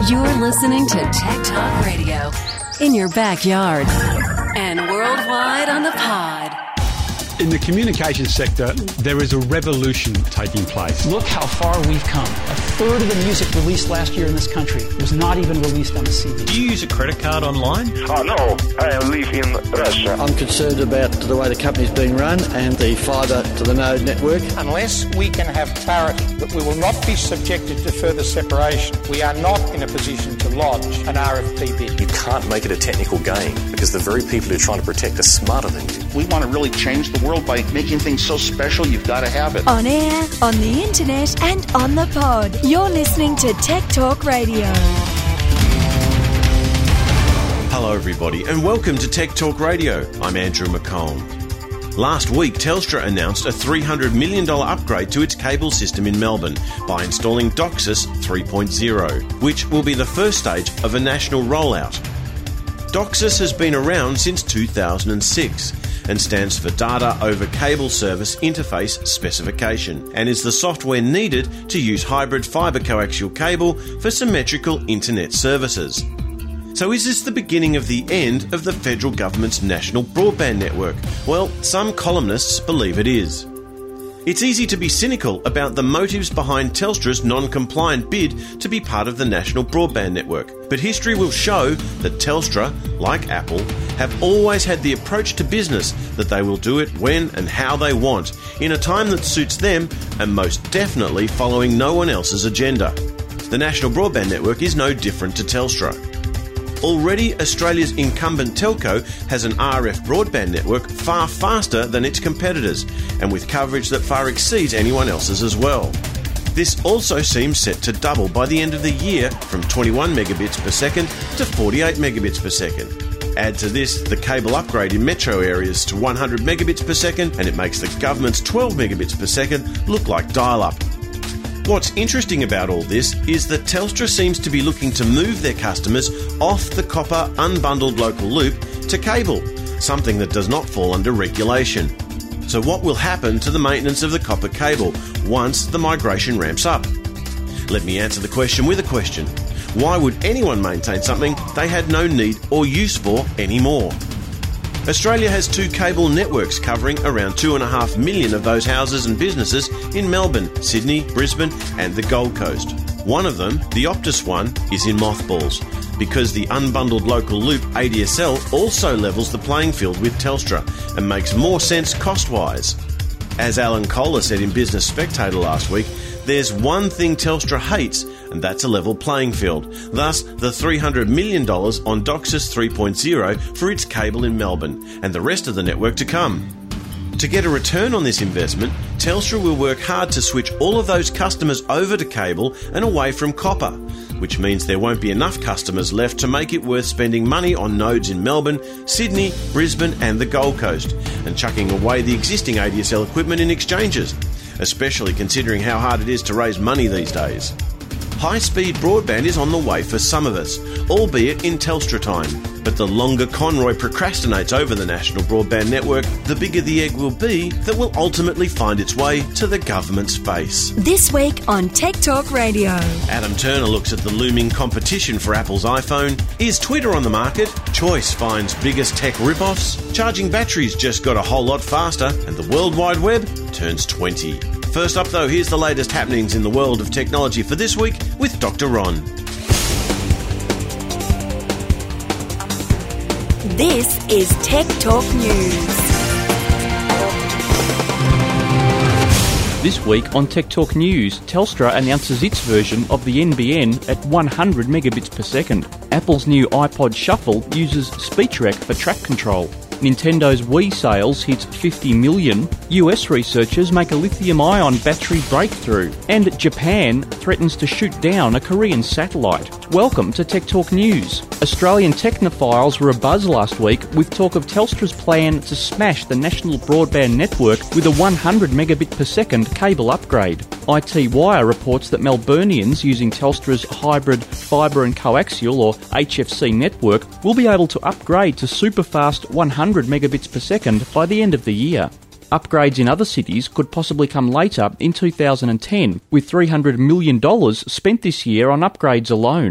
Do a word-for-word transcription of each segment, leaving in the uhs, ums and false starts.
You're listening to Tech Talk Radio in your backyard and worldwide on the pod. In the communications sector, there is a revolution taking place. Look how far we've come. A third of the music released last year in this country was not even released on a C D. Do you use a credit card online? Oh, no. I live in Russia. I'm concerned about the way the company's being run and the fibre to the node network. Unless we can have clarity that we will not be subjected to further separation, we are not in a position to lodge an R F P bid. You can't make it a technical game because the very people who are trying to protect are smarter than you. We want to really change the world by making things so special, you've got to have it. On air, on the internet, and on the pod. You're listening to Tech Talk Radio. Hello, everybody, and welcome to Tech Talk Radio. I'm Andrew McComb. Last week, Telstra announced a three hundred million dollars upgrade to its cable system in Melbourne by installing DOCSIS three point oh, which will be the first stage of a national rollout. DOCSIS has been around since two thousand six and stands for Data Over Cable Service Interface Specification and is the software needed to use hybrid fibre coaxial cable for symmetrical internet services. So is this the beginning of the end of the federal government's national broadband network? Well, some columnists believe it is. It's easy to be cynical about the motives behind Telstra's non-compliant bid to be part of the national broadband network, but history will show that Telstra, like Apple, have always had the approach to business that they will do it when and how they want, in a time that suits them, and most definitely following no one else's agenda. The national broadband network is no different to Telstra. Already, Australia's incumbent telco has an R F broadband network far faster than its competitors, and with coverage that far exceeds anyone else's as well. This also seems set to double by the end of the year from twenty-one megabits per second to forty-eight megabits per second. Add to this the cable upgrade in metro areas to one hundred megabits per second, and it makes the government's twelve megabits per second look like dial-up. What's interesting about all this is that Telstra seems to be looking to move their customers off the copper unbundled local loop to cable, something that does not fall under regulation. So what will happen to the maintenance of the copper cable once the migration ramps up? Let me answer the question with a question. Why would anyone maintain something they had no need or use for anymore? Australia has two cable networks covering around two and a half million of those houses and businesses in Melbourne, Sydney, Brisbane and the Gold Coast. One of them, the Optus one, is in mothballs because the unbundled local loop A D S L also levels the playing field with Telstra and makes more sense cost-wise. As Alan Kohler said in Business Spectator last week, there's one thing Telstra hates, and that's a level playing field. Thus, the three hundred million dollars on DOCSIS three point oh for its cable in Melbourne, and the rest of the network to come. To get a return on this investment, Telstra will work hard to switch all of those customers over to cable and away from copper, which means there won't be enough customers left to make it worth spending money on nodes in Melbourne, Sydney, Brisbane and the Gold Coast, and chucking away the existing A D S L equipment in exchanges, especially considering how hard it is to raise money these days. High-speed broadband is on the way for some of us, albeit in Telstra time. But the longer Conroy procrastinates over the national broadband network, the bigger the egg will be that will ultimately find its way to the government's face. This week on Tech Talk Radio. Adam Turner looks at the looming competition for Apple's iPhone. Is Twitter on the market? Choice finds biggest tech rip-offs. Charging batteries just got a whole lot faster, and the World Wide Web turns twenty. First up, though, here's the latest happenings in the world of technology for this week with Doctor Ron. This is Tech Talk News. This week on Tech Talk News, Telstra announces its version of the N B N at one hundred megabits per second. Apple's new iPod Shuffle uses SpeechRec for track control. Nintendo's Wii sales hits fifty million. U S researchers make a lithium-ion battery breakthrough. And Japan threatens to shoot down a Korean satellite. Welcome to Tech Talk News. Australian technophiles were abuzz last week with talk of Telstra's plan to smash the national broadband network with a one hundred megabit per second cable upgrade. I T Wire reports that Melburnians using Telstra's hybrid fibre and coaxial or H F C network will be able to upgrade to superfast one hundred megabits per second by the end of the year. Upgrades in other cities could possibly come later in two thousand ten, with three hundred million dollars spent this year on upgrades alone.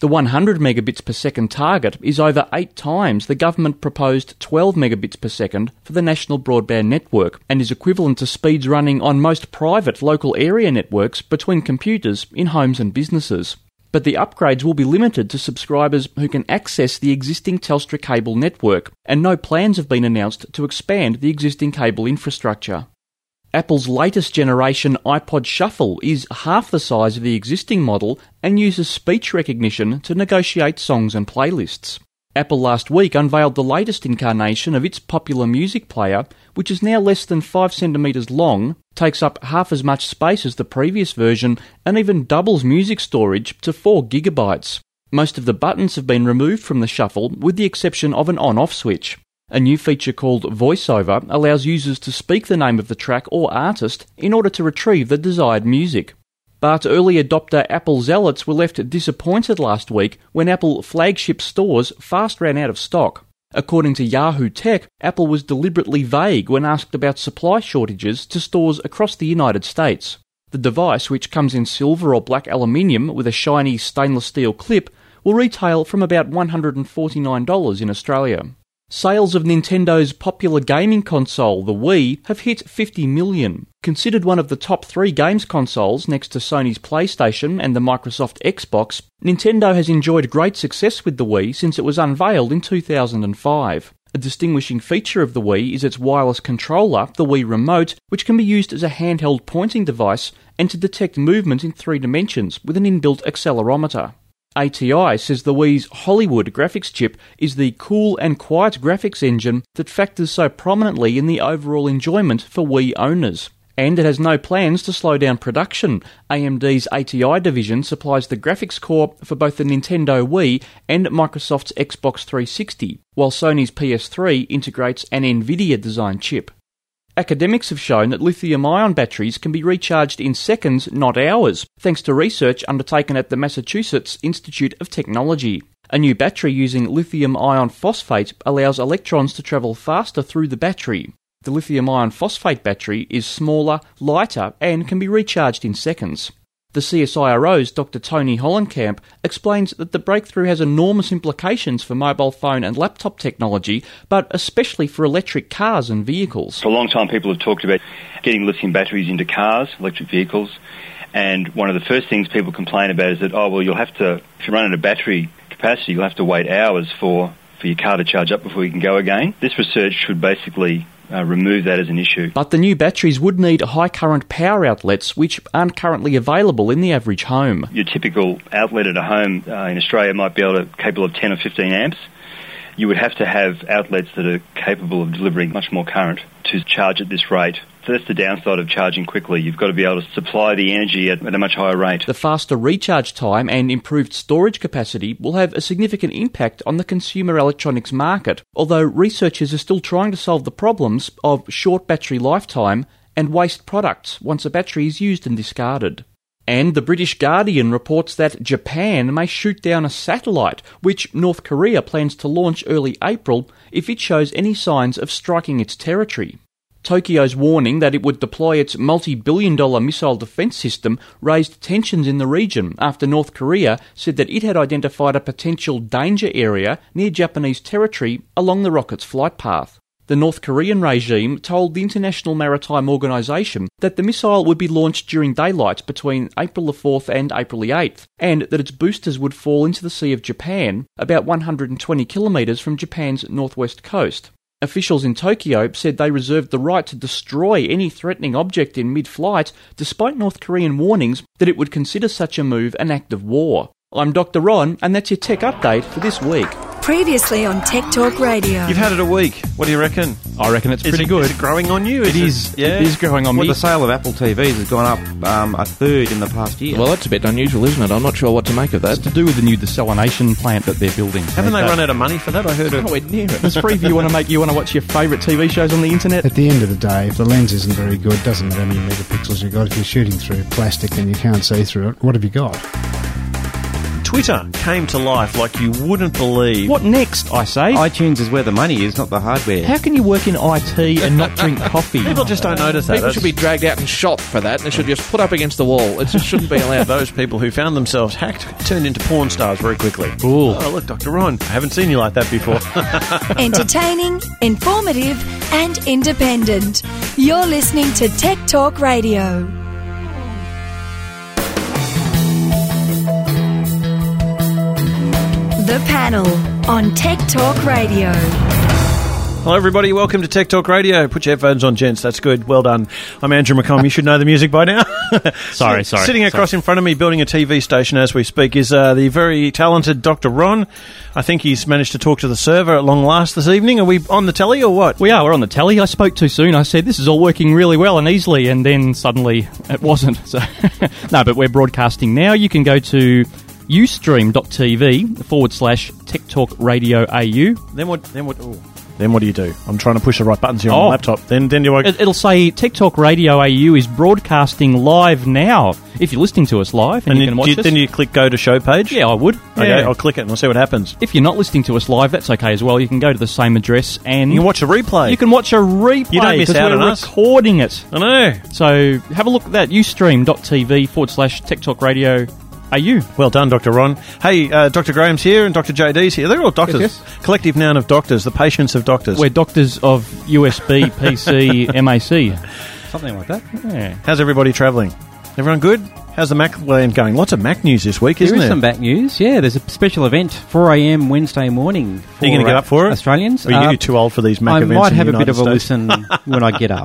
The one hundred megabits per second target is over eight times the government-proposed twelve megabits per second for the national broadband network and is equivalent to speeds running on most private local area networks between computers in homes and businesses. But the upgrades will be limited to subscribers who can access the existing Telstra cable network, and no plans have been announced to expand the existing cable infrastructure. Apple's latest generation iPod Shuffle is half the size of the existing model and uses speech recognition to negotiate songs and playlists. Apple last week unveiled the latest incarnation of its popular music player, which is now less than five centimetres long, takes up half as much space as the previous version, and even doubles music storage to four gigabytes. Most of the buttons have been removed from the Shuffle, with the exception of an on-off switch. A new feature called VoiceOver allows users to speak the name of the track or artist in order to retrieve the desired music. But early adopter Apple zealots were left disappointed last week when Apple flagship stores fast ran out of stock. According to Yahoo Tech, Apple was deliberately vague when asked about supply shortages to stores across the United States. The device, which comes in silver or black aluminium with a shiny stainless steel clip, will retail from about one hundred forty-nine dollars in Australia. Sales of Nintendo's popular gaming console, the Wii, have hit fifty million. Considered one of the top three games consoles next to Sony's PlayStation and the Microsoft Xbox, Nintendo has enjoyed great success with the Wii since it was unveiled in two thousand five. A distinguishing feature of the Wii is its wireless controller, the Wii Remote, which can be used as a handheld pointing device and to detect movement in three dimensions with an inbuilt accelerometer. A T I says the Wii's Hollywood graphics chip is the cool and quiet graphics engine that factors so prominently in the overall enjoyment for Wii owners. And it has no plans to slow down production. A M D's A T I division supplies the graphics core for both the Nintendo Wii and Microsoft's Xbox three sixty, while Sony's P S three integrates an NVIDIA-designed chip. Academics have shown that lithium-ion batteries can be recharged in seconds, not hours, thanks to research undertaken at the Massachusetts Institute of Technology. A new battery using lithium iron phosphate allows electrons to travel faster through the battery. The lithium iron phosphate battery is smaller, lighter, and can be recharged in seconds. The C S I R O's Doctor Tony Hollenkamp explains that the breakthrough has enormous implications for mobile phone and laptop technology, but especially for electric cars and vehicles. For a long time, people have talked about getting lithium batteries into cars, electric vehicles, and one of the first things people complain about is that, oh, well, you'll have to, if you run out of battery capacity, you'll have to wait hours for, for your car to charge up before you can go again. This research should basically Uh, remove that as an issue. But the new batteries would need high current power outlets which aren't currently available in the average home. Your typical outlet at a home uh, in Australia might be able to capable of ten or fifteen amps. You would have to have outlets that are capable of delivering much more current to charge at this rate. So that's the downside of charging quickly. You've got to be able to supply the energy at, at a much higher rate. The faster recharge time and improved storage capacity will have a significant impact on the consumer electronics market, although researchers are still trying to solve the problems of short battery lifetime and waste products once a battery is used and discarded. And the British Guardian reports that Japan may shoot down a satellite, which North Korea plans to launch early April if it shows any signs of striking its territory. Tokyo's warning that it would deploy its multi-billion dollar missile defence system raised tensions in the region after North Korea said that it had identified a potential danger area near Japanese territory along the rocket's flight path. The North Korean regime told the International Maritime Organisation that the missile would be launched during daylight between April the fourth and April the eighth, and that its boosters would fall into the Sea of Japan, about one hundred twenty kilometres from Japan's northwest coast. Officials in Tokyo said they reserved the right to destroy any threatening object in mid-flight, despite North Korean warnings that it would consider such a move an act of war. I'm Doctor Ron, and that's your tech update for this week. Previously on Tech Talk Radio. You've had it a week. What do you reckon? I reckon it's is pretty it, good. Is it growing on you? Is it is. It, yeah? It is growing on well, me. The sale of Apple T Vs has gone up um, a third in the past year. Well, that's a bit unusual, isn't it? I'm not sure what to make of that. It's to do with the new desalination plant that they're building. Haven't they, they run out of money for that? I heard it. Nowhere near it. It's free if you want to make you want to watch your favourite T V shows on the internet. At the end of the day, if the lens isn't very good, it doesn't matter how many megapixels you've got. If you're shooting through plastic and you can't see through it, what have you got? Twitter came to life like you wouldn't believe. What next, I say? iTunes is where the money is, not the hardware. How can you work in I T and not drink coffee? People just don't notice that. People That's should be dragged out and shot for that, and they should just put up against the wall. It just shouldn't be allowed. those people who found themselves hacked turned into porn stars very quickly. Ooh. Oh, look, Doctor Ron, I haven't seen you like that before. Entertaining, informative, and independent. You're listening to Tech Talk Radio. The Panel on Tech Talk Radio. Hello, everybody. Welcome to Tech Talk Radio. Put your headphones on, gents. That's good. Well done. I'm Andrew McComb. You should know the music by now. sorry, sorry. Sitting across sorry. in front of me, building a T V station as we speak, is uh, the very talented Doctor Ron. I think he's managed to talk to the server at long last this evening. Are we on the telly or what? We are. We're on the telly. I spoke too soon. I said, this is all working really well and easily, and then suddenly it wasn't. So no, but we're broadcasting now. You can go to ustream.tv forward slash Tech Talk Radio A U. Then what? Then what? Ooh. Then what do you do? I'm trying to push the right buttons here on oh. the laptop. Then, then do I... It, it'll say Tech Talk Radio A U is broadcasting live now. If you're listening to us live and, and you can watch you, us. Then you click go to show page? Yeah, I would. Okay, yeah. I'll click it and I'll see what happens. If you're not listening to us live, that's okay as well. You can go to the same address and... You can watch a replay. You can watch a replay. You don't miss out we're on us. recording it. I know. So have a look at that. Ustream.tv forward slash Tech Talk Radio A U. Well done, Doctor Ron. Hey, uh, Doctor Graham's here and Doctor J D's here. They're all doctors. Yes, yes. Collective noun of doctors, the patients of doctors. We're doctors of U S B, P C, M A C. Something like that. Yeah. How's everybody travelling? Everyone good? How's the Mac land going? Lots of Mac news this week, isn't there? there? There is some Mac news, yeah. There's a special event, four a.m. Wednesday morning. For Are you going to get up for it? Australians. Or are you uh, too old for these Mac I events? I might in have the a bit United of a States? listen when I get up.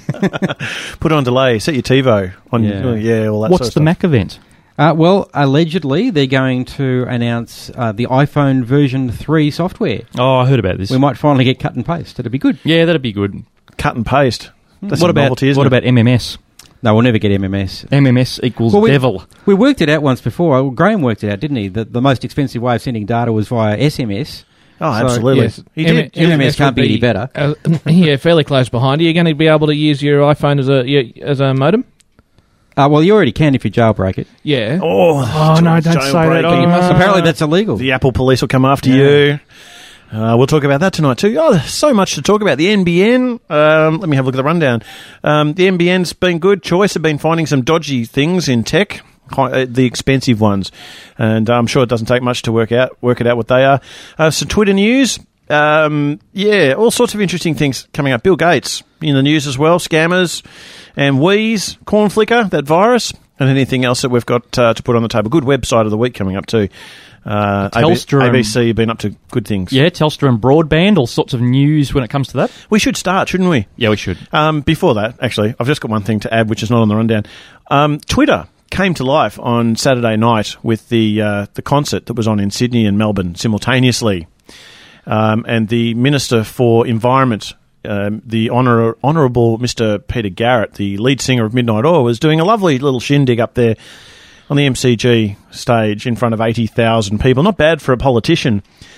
Put it on delay. Set your TiVo. On, Yeah. yeah, all that What's sort of the stuff. Mac event? Uh, well, allegedly, they're going to announce uh, the iPhone version three software. Oh, I heard about this. We might finally get cut and paste. That'd be good. Yeah, that'd be good. Cut and paste. That's what a about novelty, isn't what it? about M M S? No, we'll never get M M S. M M S equals Well, we- devil. We worked it out once before. Well, Graham worked it out, didn't he? That the most expensive way of sending data was via S M S. Oh, So, absolutely. yes, He M- did. M M S would can't be any better. Uh, yeah, fairly close behind. Are you going to be able to use your iPhone as a yeah, as a modem? Uh, well, you already can if you jailbreak it. Yeah. Oh, Oh, no, don't say that. jailbreaking. You must- Apparently, that's illegal. The Apple police will come after Yeah. you. Uh, we'll talk about that tonight too. Oh, there's so much to talk about. The N B N, um, let me have a look at the rundown. Um, the N B N's been good. Choice have been finding some dodgy things in tech, high, uh, the expensive ones. And I'm sure it doesn't take much to work out work it out what they are. Uh, some Twitter news. Um, yeah, all sorts of interesting things coming up. Bill Gates in the news as well. Scammers and Wheeze, Corn Flicker, that virus, and anything else that we've got uh, to put on the table. Good website of the week coming up too. Uh, Telstra A B C have been up to good things. Yeah, Telstra and broadband, all sorts of news when it comes to that. We should start, shouldn't we? Yeah, we should. Um, before that, actually, I've just got one thing to add, which is not on the rundown. Um, Twitter came to life on Saturday night with the uh, the concert that was on in Sydney and Melbourne simultaneously. Um, and the Minister for Environment, um, the Honour- Honourable Mister Peter Garrett, the lead singer of Midnight Oil, was doing a lovely little shindig up there on the M C G stage in front of eighty thousand people. Not bad for a politician,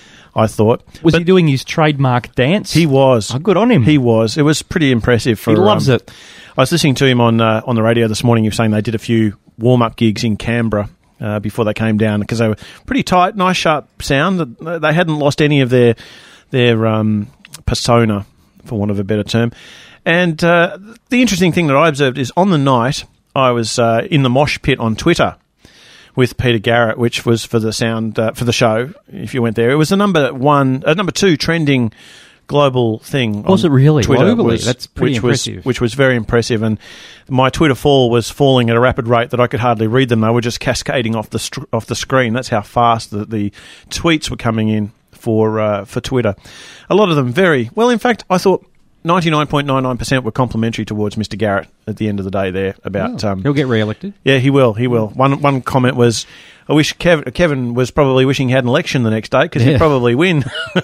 I thought. Was But he doing his trademark dance? He was. Oh, good on him. He was. It was pretty impressive. For, He loves um, it. I was listening to him on uh, on the radio this morning. He was saying they did a few warm-up gigs in Canberra uh, before they came down because they were pretty tight, nice, sharp sound. They hadn't lost any of their their um, persona, for want of a better term. And uh, the interesting thing that I observed is on the night I was uh, in the mosh pit on Twitter with Peter Garrett, which was for the sound uh, for the show. If you went there, it was the number one, uh, number two trending global thing. Was on it really? Twitter Globally? was- That's pretty which impressive. Was, which was very impressive, and my Twitter fall was falling at a rapid rate that I could hardly read them. They were just cascading off the str- off the screen. That's how fast the, the tweets were coming in for uh, for Twitter. A lot of them very well. In fact, I thought ninety-nine point nine nine percent were complimentary towards Mister Garrett at the end of the day there about... Oh, um, he'll get re-elected. Yeah, he will. He will. One one comment was, I wish Kev, Kevin was probably wishing he had an election the next day because Yeah. he'd probably win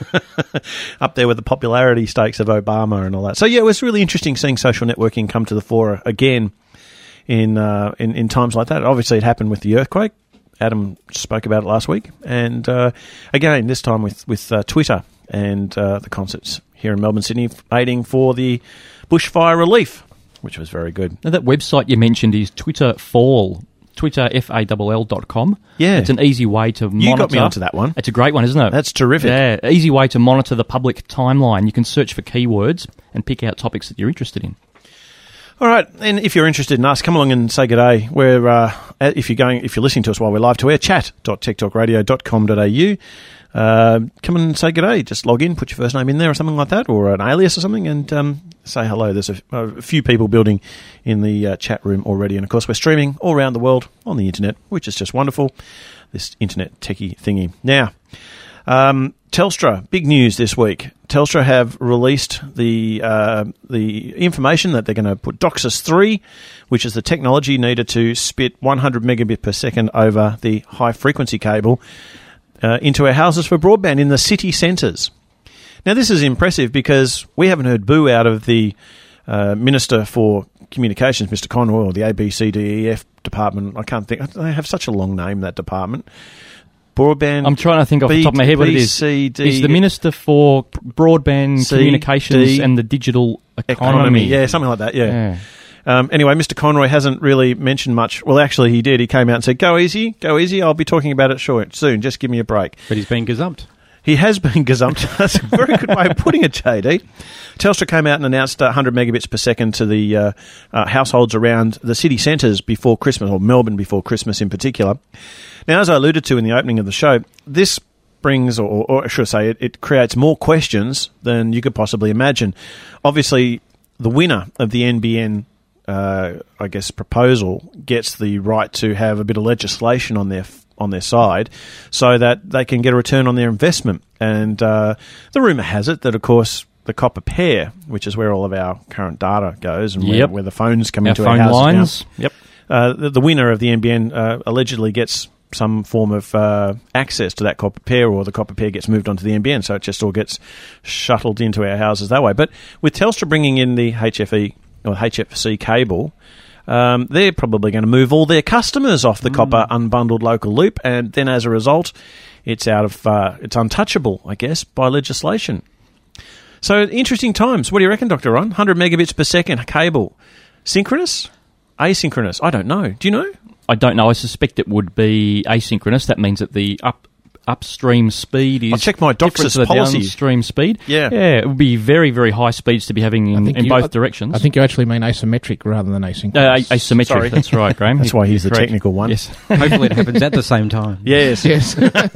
up there with the popularity stakes of Obama and all that. So, yeah, it was really interesting seeing social networking come to the fore again in, uh, in, in times like that. Obviously, it happened with the earthquake. Adam spoke about it last week. And, uh, again, this time with, with uh, Twitter and uh, the concerts here in Melbourne, Sydney, aiding for the bushfire relief, which was very good. Now, that website you mentioned is Twitter Fall Twitter, F A L L dot com. Yeah. It's an easy way to monitor. You got me onto that one. It's a great one, isn't it? That's terrific. Yeah, easy way to monitor the public timeline. You can search for keywords and pick out topics that you're interested in. All right, and if you're interested in us, come along and say good day. We're uh, if you're going, if you're listening to us while we're live to air, chat dot tech talk radio dot com dot a u. Uh, come and say good day. Just log in, put your first name in there or something like that, or an alias or something, and um, say hello. There's a, a few people building in the uh, chat room already, and of course we're streaming all around the world on the internet, which is just wonderful. This internet techie thingy. Now, um, Telstra, big news this week. Telstra have released the uh, the information that they're going to put DOCSIS three, which is the technology needed to spit one hundred megabit per second over the high frequency cable, uh, into our houses for broadband in the city centres. Now, this is impressive because we haven't heard boo out of the uh, Minister for Communications, Mister Conroy, or the A B C D E F department. I can't think. They have such a long name, that department. Broadband. I'm trying to think off B, the top of my head what B, it is. C, D, He's the Minister for Broadband C, Communications D, and the Digital Economy. economy. Yeah, something like that, yeah. yeah. Um, anyway, Mister Conroy hasn't really mentioned much. Well, actually, he did. He came out and said, go easy, go easy. I'll be talking about it short, soon. Just give me a break. But he's been gazumped. He has been gazumped. That's a very good way of putting it, J D. Telstra came out and announced uh, one hundred megabits per second to the uh, uh, households around the city centres before Christmas, or Melbourne before Christmas in particular. Now, as I alluded to in the opening of the show, this brings, or, or I should say, it, it creates more questions than you could possibly imagine. Obviously, the winner of the N B N, uh, I guess, proposal gets the right to have a bit of legislation on their on their side so that they can get a return on their investment. And uh, the rumour has it that, of course, the copper pair, which is where all of our current data goes and yep. where, where the phones come our into phone our houses lines. now, Yep. uh, the, the winner of the N B N uh, allegedly gets some form of uh, access to that copper pair, or the copper pair gets moved onto the N B N, so it just all gets shuttled into our houses that way. But with Telstra bringing in the H F E or H F C cable, Um, they're probably going to move all their customers off the mm. copper unbundled local loop, and then as a result, it's out of uh, it's untouchable, I guess, by legislation. So interesting times. What do you reckon, Doctor Ron? one hundred megabits per second cable, synchronous, asynchronous? I don't know. Do you know? I don't know. I suspect it would be asynchronous. That means that the up upstream speed is I'll check my different DOCSIS to the policy. downstream speed. Yeah. Yeah, it would be very, very high speeds to be having in, in you, both I, directions. I think you actually mean asymmetric rather than asynchronous. Uh, asymmetric, Sorry. That's right, Graham. That's why he's the Correct. technical one. Yes. Hopefully it happens at the same time. Yes. Yes.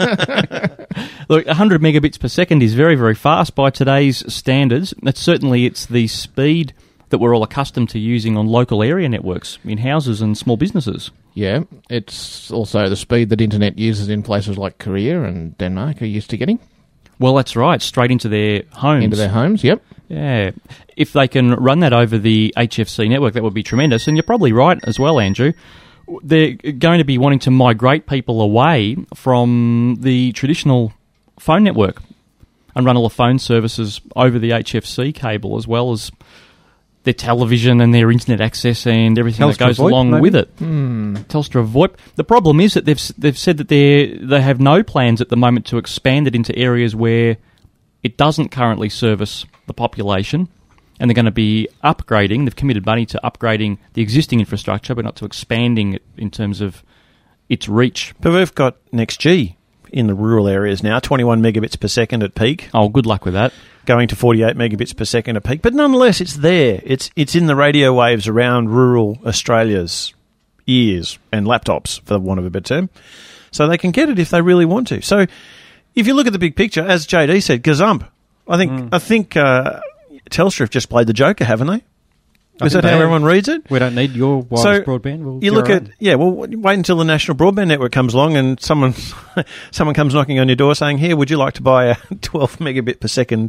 Look, one hundred megabits per second is very, very fast by today's standards. That's certainly it's the speed that we're all accustomed to using on local area networks in houses and small businesses. Yeah, it's also the speed that internet users in places like Korea and Denmark are used to getting. Well, that's right, straight into their homes. Into their homes, yep. Yeah. If they can run that over the H F C network, that would be tremendous. And you're probably right as well, Andrew. They're going to be wanting to migrate people away from the traditional phone network and run all the phone services over the H F C cable, as well as their television and their internet access and everything Telstra that goes VoIP, along maybe? with it. Mm. Telstra VoIP. The problem is that they've they've said that they they have no plans at the moment to expand it into areas where it doesn't currently service the population, and they're going to be upgrading. They've committed money to upgrading the existing infrastructure, but not to expanding it in terms of its reach. But we've got NextG in the rural areas now, twenty-one megabits per second at peak. Oh, good luck with that. Going to forty-eight megabits per second at peak. But nonetheless, it's there. It's it's in the radio waves around rural Australia's ears and laptops, for want of a better term. So they can get it if they really want to. So if you look at the big picture, as J D said, gazump. I think mm. I think uh, Telstra have just played the Joker, haven't they? Is that how everyone reads it? We don't need your wireless so broadband. We'll you look at yeah. Well, wait until the national broadband network comes along, and someone someone comes knocking on your door saying, "Here, would you like to buy a twelve megabit per second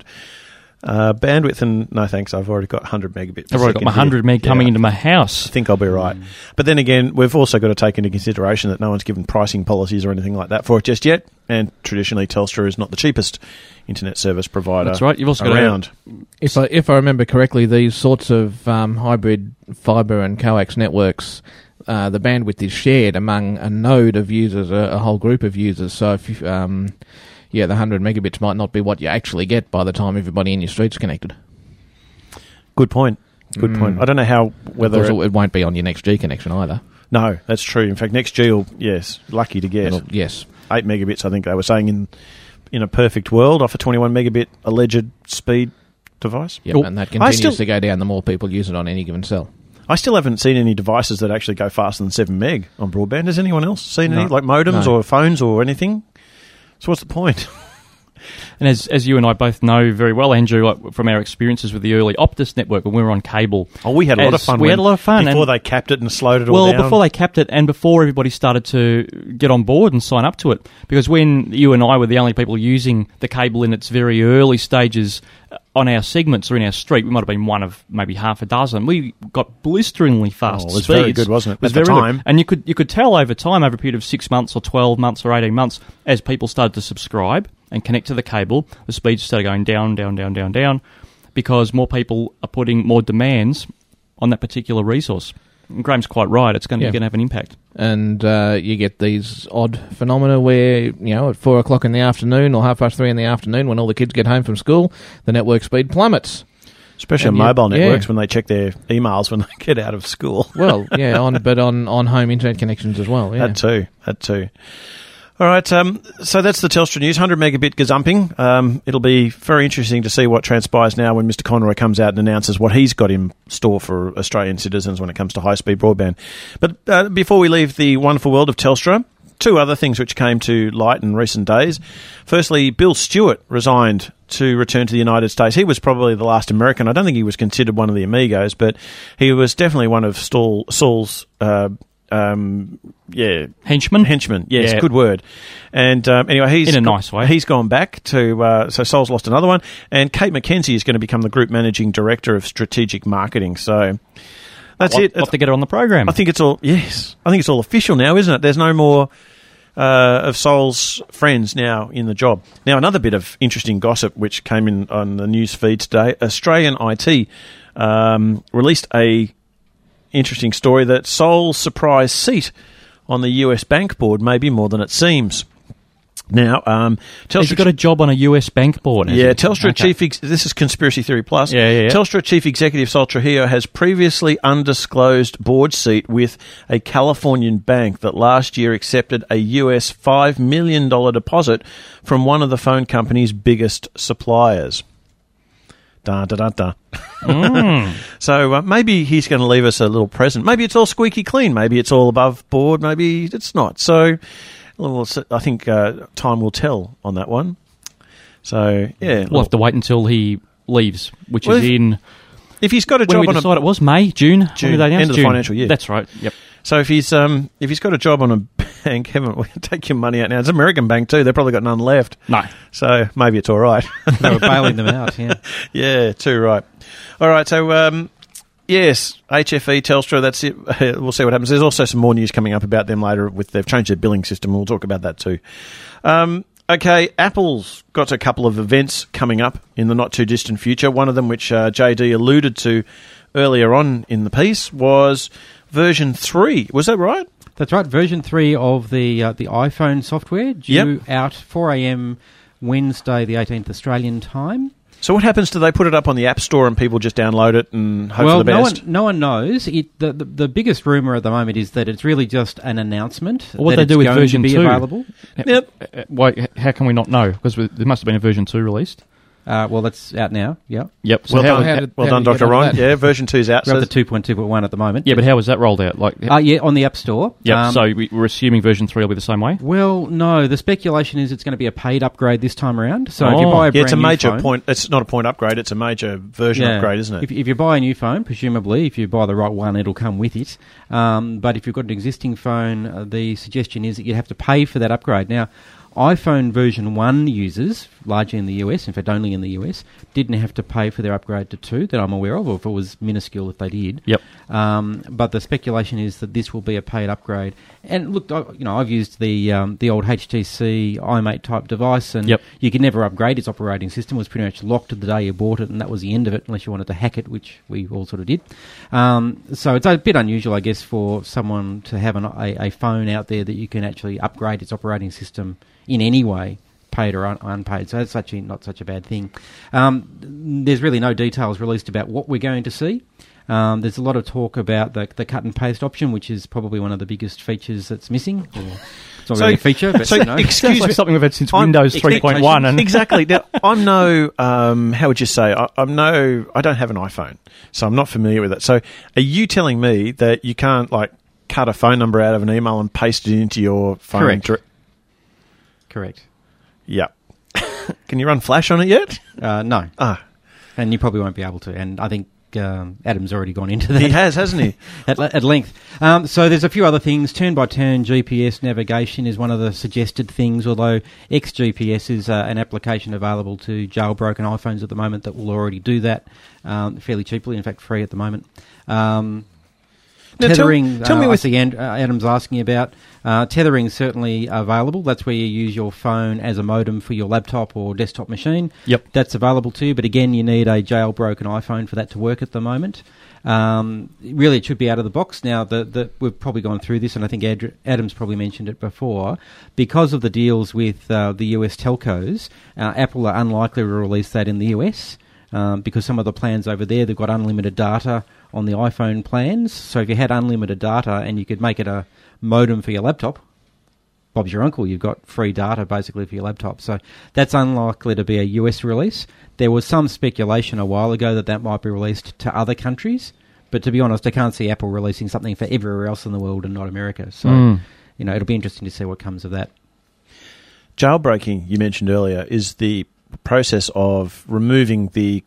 uh, bandwidth?" And no, thanks. I've already got one hundred megabit. Per I've already got my one hundred meg yeah. coming into my house. I think I'll be right. Mm. But then again, we've also got to take into consideration that no one's given pricing policies or anything like that for it just yet. And traditionally, Telstra is not the cheapest internet service provider. That's right. You've also around. got to, if I if I remember correctly, these sorts of um, hybrid fibre and coax networks, uh, the bandwidth is shared among a node of users, a, a whole group of users. So if you, um, yeah, the one hundred megabits might not be what you actually get by the time everybody in your street's connected. Good point. Good mm. point. I don't know how whether it, it won't be on your NextG connection either. No, that's true. In fact, Next G will, yes, lucky to get. It'll, yes. eight megabits, I think they were saying, in in a perfect world, off a twenty-one megabit alleged speed device. Yep, and that continues still, to go down the more people use it on any given cell. I still haven't seen any devices that actually go faster than seven meg on broadband. Has anyone else seen no. any, like modems no. or phones or anything? So what's the point? And as as you and I both know very well, Andrew, like from our experiences with the early Optus network when we were on cable. Oh, we had a lot of fun. We had a lot of fun. Before they capped it and slowed it well, all down. Well, before they capped it and before everybody started to get on board and sign up to it. Because when you and I were the only people using the cable in its very early stages on our segments or in our street, we might have been one of maybe half a dozen. We got blisteringly fast oh, it was speeds. very good, wasn't it? It was At the very time. Good. And you could, you could tell over time, over a period of six months or twelve months or eighteen months, as people started to subscribe and connect to the cable, the speeds started going down, down, down, down, down, because more people are putting more demands on that particular resource. And Graham's quite right, it's going to, yeah. have an impact. And uh, you get these odd phenomena where, you know, at four o'clock in the afternoon or half past three in the afternoon when all the kids get home from school, the network speed plummets. Especially and on mobile you, networks yeah. when they check their emails when they get out of school. Well, yeah, on but on, on home internet connections as well. Yeah. That too, that too. All right, um, so that's the Telstra news, one hundred megabit gazumping. Um, it'll be very interesting to see what transpires now when Mister Conroy comes out and announces what he's got in store for Australian citizens when it comes to high-speed broadband. But uh, before we leave the wonderful world of Telstra, two other things which came to light in recent days. Firstly, Bill Stewart resigned to return to the United States. He was probably the last American. I don't think he was considered one of the amigos, but he was definitely one of Saul, Saul's... Uh, Um, yeah, henchman. Henchman, yes, yeah. good word. And um, anyway, he's in a go- nice way. He's gone back to. Uh, so Sol's lost another one, and Kate McKenzie is going to become the group managing director of strategic marketing. So that's I'll, it. I'll have to get her on the program. I think it's all. Yes, I think it's all official now, isn't it? There's no more uh, of Sol's friends now in the job. Now, another bit of interesting gossip which came in on the news feed today: Australian I T um, released a. Interesting story that Sol's surprise seat on the U S Bank board may be more than it seems. Now, um, Telstra... Has he got a job on a U S bank board? Yeah, he? Telstra okay. Chief... Ex- this is Conspiracy Theory Plus. Yeah, yeah, yeah. Telstra Chief Executive Sol Trujillo has previously undisclosed board seat with a Californian bank that last year accepted a U S five million dollars deposit from one of the phone company's biggest suppliers. Da, da, da, da. Mm. So uh, maybe he's going to leave us a little present. Maybe it's all squeaky clean. Maybe it's all above board. Maybe it's not. So well, I think uh, time will tell on that one. So, yeah. We'll have to wait until he leaves, which well, is if, in... If he's got a when job we on a... decide it was May, June? June, end of the June. financial year. That's right, yep. So if he's um if he's got a job on a bank, haven't we take your money out now? It's an American bank too. They've probably got none left. No. So maybe it's all right. They were bailing them out, yeah. Yeah, too right. All right, so um, yes, H F E, Telstra, that's it. We'll see what happens. There's also some more news coming up about them later. With they've changed their billing system. We'll talk about that too. Um, okay, Apple's got a couple of events coming up in the not too distant future. One of them, which uh, J D alluded to earlier on in the piece, was version three. Was that right? That's right. Version three of the uh, the iPhone software due yep. out four a.m. Wednesday, the eighteenth Australian time. So what happens? Do they put it up on the App Store and people just download it and hope well, for the best? Well, no one, no one knows. It, the, the, the biggest rumour at the moment is that it's really just an announcement. Well, what that they it's do with going version to be two? Available. Yep. Uh, why, how can we not know? Because there must have been a version two released. Uh, well, that's out now, yeah. Yep. So well how, done, how did, well how done Doctor Ron. Yeah, version two's out. We're so at the two point two point one at the moment. Yeah, but how was that rolled out? Like, uh, yeah, on the App Store. Yeah, um, so we, we're assuming version three will be the same way? Well, no. The speculation is it's going to be a paid upgrade this time around. So oh. if you buy a brand yeah, it's a major phone, point. It's not a point upgrade. It's a major version yeah, upgrade, isn't it? If, if you buy a new phone, presumably, if you buy the right one, it'll come with it. Um, but if you've got an existing phone, uh, the suggestion is that you have to pay for that upgrade. Now, iPhone version one users, largely in the U S, in fact only in the U S, didn't have to pay for their upgrade to two that I'm aware of, or if it was minuscule if they did. Yep. Um, but the speculation is that this will be a paid upgrade. And look, I, you know, I've used the um, the old H T C iMate type device, and yep. you could never upgrade its operating system. It was pretty much locked the day you bought it, and that was the end of it, unless you wanted to hack it, which we all sort of did. Um, so it's a bit unusual, I guess, for someone to have an, a, a phone out there that you can actually upgrade its operating system in any way, paid or un- unpaid. So that's actually not such a bad thing. Um, there's really no details released about what we're going to see. Um, there's a lot of talk about the, the cut and paste option, which is probably one of the biggest features that's missing. Or it's not So- really a feature, but so you know. excuse Sounds like me. something we've had since I'm- Windows three point one. And exactly. Now, I'm no, um, how would you say? I, I'm no, I don't have an iPhone, so I'm not familiar with it. So, are you telling me that you can't like cut a phone number out of an email and paste it into your phone? Correct. dir- Correct. Yeah. Can you run Flash on it yet? Uh, no. Ah, And you probably won't be able to. And I think um, Adam's already gone into that. he has, hasn't he? at, at length. Um, so there's a few other things. Turn-by-turn G P S navigation is one of the suggested things, although X G P S is uh, an application available to jailbroken iPhones at the moment that will already do that um, fairly cheaply, in fact free at the moment. Um, Now, tell- tethering, tell me uh, with- I see And- uh, Adam's asking about. Uh, tethering is certainly available. That's where you use your phone as a modem for your laptop or desktop machine. Yep. That's available too, but again, you need a jailbroken iPhone for that to work at the moment. Um, really, it should be out of the box. Now, the, the, we've probably gone through this, and I think Ad- Adam's probably mentioned it before. Because of the deals with uh, the U S telcos, uh, Apple are unlikely to release that in the U S um, because some of the plans over there, they've got unlimited data on the iPhone plans. So if you had unlimited data and you could make it a modem for your laptop, Bob's your uncle, you've got free data basically for your laptop. So that's unlikely to be a U S release. There was some speculation a while ago that that might be released to other countries, but to be honest, I can't see Apple releasing something for everywhere else in the world and not America. So, Mm. you know, it'll be interesting to see what comes of that. Jailbreaking, you mentioned earlier, is the process of removing the,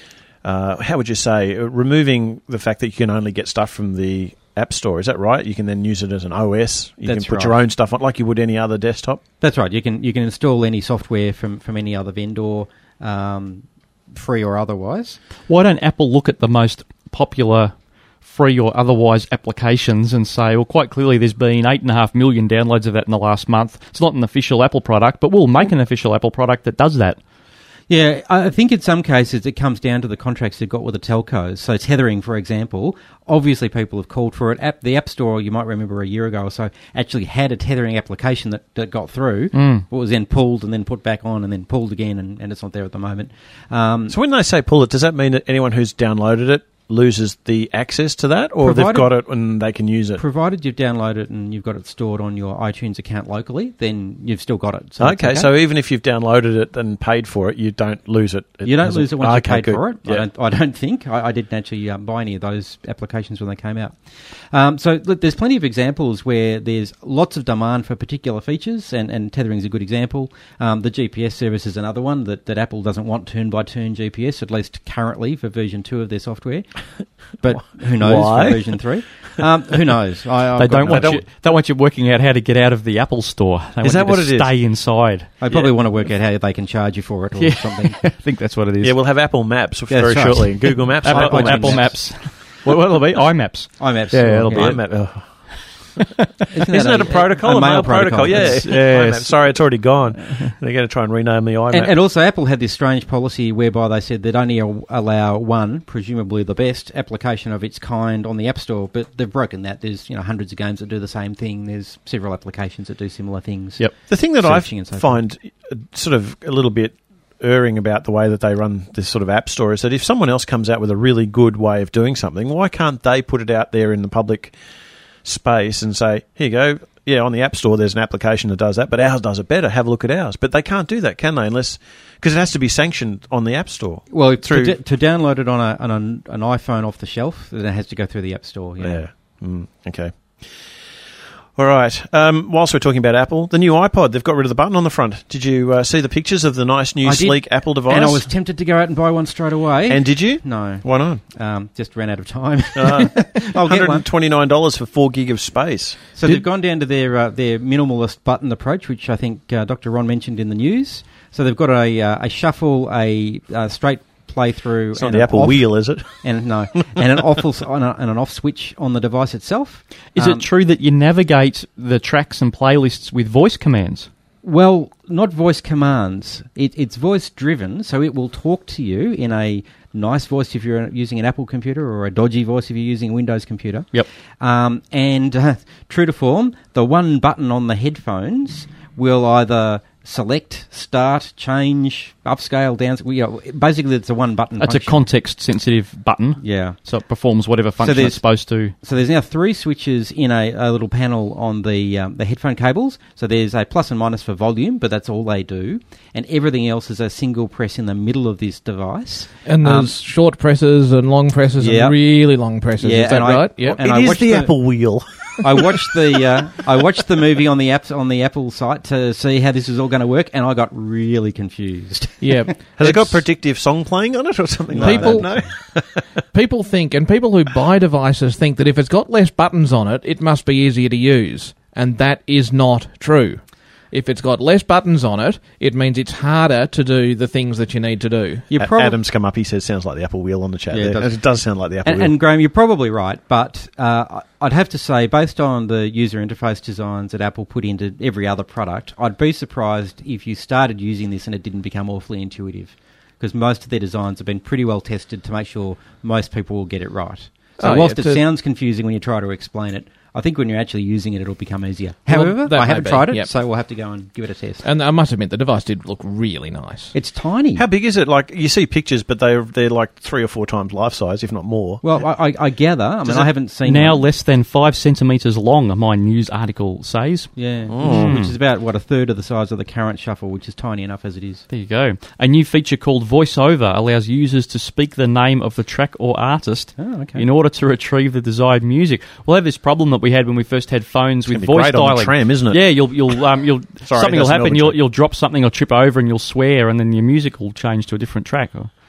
uh, how would you say, uh, removing the fact that you can only get stuff from the App Store. Is that right? You can then use it as an O S. You That's can put right. your own stuff on like you would any other desktop. That's right. You can you can install any software from, from any other vendor, um, free or otherwise. Why don't Apple look at the most popular free or otherwise applications and say, well, quite clearly there's been eight and a half million downloads of that in the last month. It's not an official Apple product, but we'll make an official Apple product that does that. Yeah, I think in some cases it comes down to the contracts they've got with the telcos. So tethering, for example, obviously people have called for it. App, the App Store, you might remember a year ago or so, actually had a tethering application that, that got through. Mm. It was then pulled and then put back on and then pulled again, and, and it's not there at the moment. Um, So when they say pull it, does that mean that anyone who's downloaded it loses the access to that, or they've Provided- got it and they can use it? Provided you've downloaded it and you've got it stored on your iTunes account locally, then you've still got it. So it's okay, so even if you've downloaded it and paid for it, you don't lose it. You don't Has lose it once okay, you paid good. for it. Yeah. I, don't, I don't think. I, I didn't actually um, buy any of those applications when they came out. Um, so look, there's plenty of examples where there's lots of demand for particular features, and, and tethering is a good example. Um, the G P S service is another one that, that Apple doesn't want turn-by-turn G P S, at least currently for version two of their software. But who knows Why? for version three? Um, who knows? I, I've They got don't no- want you. Don't want you working out how to get out of the Apple Store. They Is want that you to what it is? Stay inside. They probably want to work out how they can charge you for it or Yeah. something. I think that's what it is. Yeah, we'll have Apple Maps That's very right. shortly. Google Maps, Apple, Apple, Apple, Maps. Maps. what will it be? iMaps. iMaps. Yeah, it'll be Yeah. it. iMap. Oh. Isn't, Isn't that a, protocol? A, A, mail mail protocol? protocol? Yeah. Yes. Yes. iMap. Sorry, it's already gone. They're going to try and rename the iMap. And, and also, Apple had this strange policy whereby they said they'd only al- allow one, presumably the best, application of its kind on the App Store, but they've broken that. There's you know hundreds of games that do the same thing. There's several applications that do similar things. Yep. The thing that I Searching and so forth. find uh, sort of a little bit erring about the way that they run this sort of app store is that if someone else comes out with a really good way of doing something, why can't they put it out there in the public space and say, here you go, yeah, on the App Store there's an application that does that, but ours does it better. Have a look at ours. But they can't do that, can they? Unless because it has to be sanctioned on the App Store. Well, through to, d- to download it on, a, on an, an iPhone off the shelf, then it has to go through the App Store. Yeah. yeah. Mm, okay. All right. Um, whilst we're talking about Apple, the new iPod, they've got rid of the button on the front. Did you uh, see the pictures of the nice new I did, sleek Apple device? And I was tempted to go out and buy one straight away. And did you? No. Why not? Um, just ran out of time. Uh, I'll get one. one hundred twenty-nine dollars for four gig of space. So they've gone down to their uh, their minimalist button approach, which I think uh, Doctor Ron mentioned in the news. So they've got a uh, a shuffle, a uh, straight play through. It's not and the an Apple off, wheel, is it? And no, and an off and, a, and an off switch on the device itself. Is Um, it true that you navigate the tracks and playlists with voice commands? Well, not voice commands. It, it's voice driven, so it will talk to you in a nice voice if you're using an Apple computer, or a dodgy voice if you're using a Windows computer. Yep. Um, and uh, true to form, the one button on the headphones will either select, start, change, upscale, down. You know, basically, it's a one-button It's function. a context-sensitive button. Yeah. So it performs whatever function so it's supposed to. So there's now three switches in a, a little panel on the um, the headphone cables. So there's a plus and minus for volume, but that's all they do. And everything else is a single press in the middle of this device. And there's um, short presses and long presses yeah. and really long presses. Yeah, is that and right? I, Yep. And it I is watched the, the Apple wheel. I watched the uh, I watched the movie on the apps on the Apple site to see how this is all going to work, and I got really confused. Yeah, has it got predictive song playing on it or something people, like that? No. People think, and people who buy devices think that if it's got less buttons on it, it must be easier to use, and that is not true. If it's got less buttons on it, it means it's harder to do the things that you need to do. A- prob- Adam's come up, he says, sounds like the Apple wheel on the chat. Yeah, there. it does. It does sound like the Apple and, wheel. And Graham, you're probably right, but uh, I'd have to say, based on the user interface designs that Apple put into every other product, I'd be surprised if you started using this and it didn't become awfully intuitive, because most of their designs have been pretty well tested to make sure most people will get it right. So oh, whilst yeah, it sounds confusing when you try to explain it, I think when you're actually using it, it'll become easier. However, well, I haven't be, tried it, yep. so we'll have to go and give it a test. And I must admit, the device did look really nice. It's tiny. How big is it? Like, you see pictures, but they're they're like three or four times life size, if not more. Well, I, I, I gather. I mean, I haven't seen now one. less than five centimetres long. My news article says. Yeah, Mm. which is about what a third of the size of the current Shuffle, which is tiny enough as it is. There you go. A new feature called VoiceOver allows users to speak the name of the track or artist oh, okay. in order to retrieve the desired music. We'll have this problem that we had when we first had phones with voice great dialing. on the tram, isn't it? Yeah, you'll you'll um you'll Sorry, something will that's happen. Melbourne You'll tram. you'll drop something or trip over, and you'll swear, and then your music will change to a different track.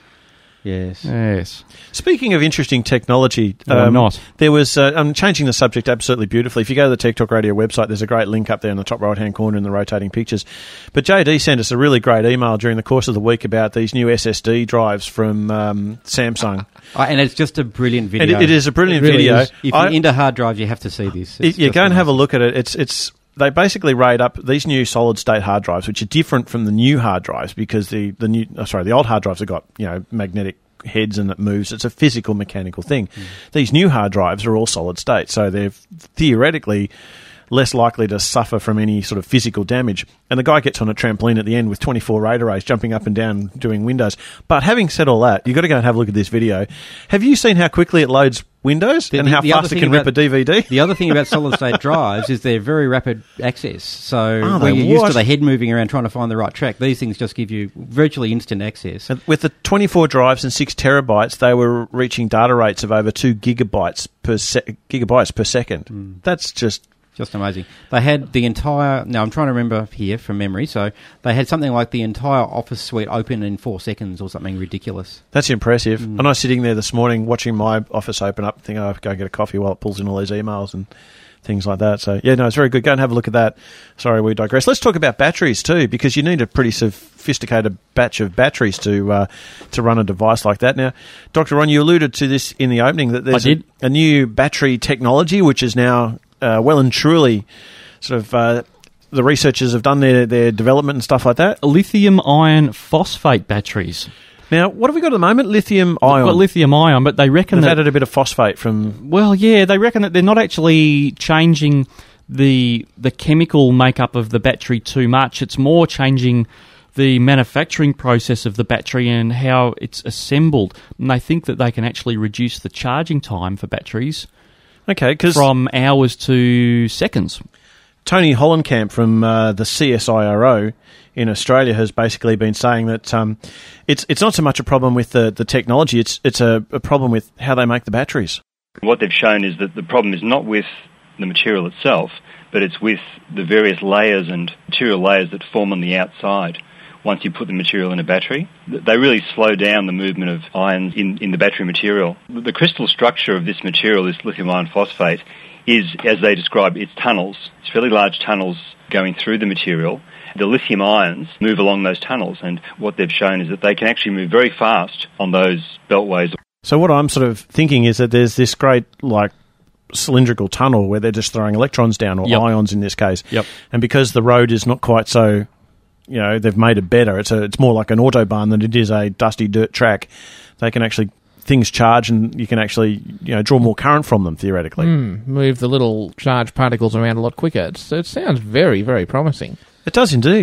Yes. Yes. Speaking of interesting technology, Oh, um, not. there was. Uh, I'm changing the subject absolutely beautifully. If you go to the Tech Talk Radio website, there's a great link up there in the top right hand corner in the rotating pictures. But J D sent us a really great email during the course of the week about these new S S D drives from um, Samsung. Uh, and it's just a brilliant video. And it, it is a brilliant It really video. is. If I, you're into hard drives, you have to see this. It, It's yeah, just go and have a amazing. look at it. It's it's. They basically rate up these new solid state hard drives, which are different from the new hard drives because the the new oh, sorry the old hard drives have got you know magnetic heads and it moves. It's a physical mechanical thing. Mm. These new hard drives are all solid state, so they're theoretically less likely to suffer from any sort of physical damage. And the guy gets on a trampoline at the end with twenty-four RAID arrays jumping up and down doing Windows. But having said all that, you've got to go and have a look at this video. Have you seen how quickly it loads Windows The- and the- how the other fast it thing can about- rip a D V D? The other thing about solid-state drives is they're very rapid access. So Are where they? you're used What? to the head moving around trying to find the right track, these things just give you virtually instant access. And with the twenty-four drives and six terabytes, they were reaching data rates of over two gigabytes per se- gigabytes per second. Mm. That's just Just amazing. They had the entire... Now, I'm trying to remember here from memory. So they had something like the entire Office suite open in four seconds or something ridiculous. that's impressive. Mm. And I was sitting there this morning watching my Office open up, thinking, oh, I'll go get a coffee while it pulls in all these emails and things like that. So, yeah, no, it's very good. Go and have a look at that. Sorry, we digress. Let's talk about batteries too, because you need a pretty sophisticated batch of batteries to uh, to run a device like that. Now, Doctor Ron, you alluded to this in the opening, that there's I a, did. a new battery technology which is now uh, well and truly sort of... Uh, the researchers have done their, their development and stuff like that. Lithium iron phosphate batteries. Now, what have we got at the moment? Lithium ion. Well, lithium ion, but they reckon They've that... added a bit of phosphate from... Well, yeah, they reckon that they're not actually changing the the chemical makeup of the battery too much. It's more changing the manufacturing process of the battery and how it's assembled. And they think that they can actually reduce the charging time for batteries Okay, because from hours to seconds. Tony Hollenkamp from uh, the C S I R O in Australia has basically been saying that um, it's it's not so much a problem with the, the technology, it's it's a, a problem with how they make the batteries. What they've shown is that the problem is not with the material itself, but it's with the various layers and material layers that form on the outside once you put the material in a battery. They really slow down the movement of ions in, in the battery material. The crystal structure of this material, this lithium iron phosphate, is, as they describe, it's tunnels. It's fairly large tunnels going through the material. The lithium ions move along those tunnels, and what they've shown is that they can actually move very fast on those beltways. So what I'm sort of thinking is that there's this great, like, cylindrical tunnel where they're just throwing electrons down, or Yep. ions in this case. Yep. And because the road is not quite so, you know, they've made it better, it's a, it's more like an autobahn than it is a dusty dirt track, they can actually... things charge and you can actually, you know, draw more current from them, theoretically. Mm, move the little charged particles around a lot quicker. It's, it sounds very, very promising. It does indeed.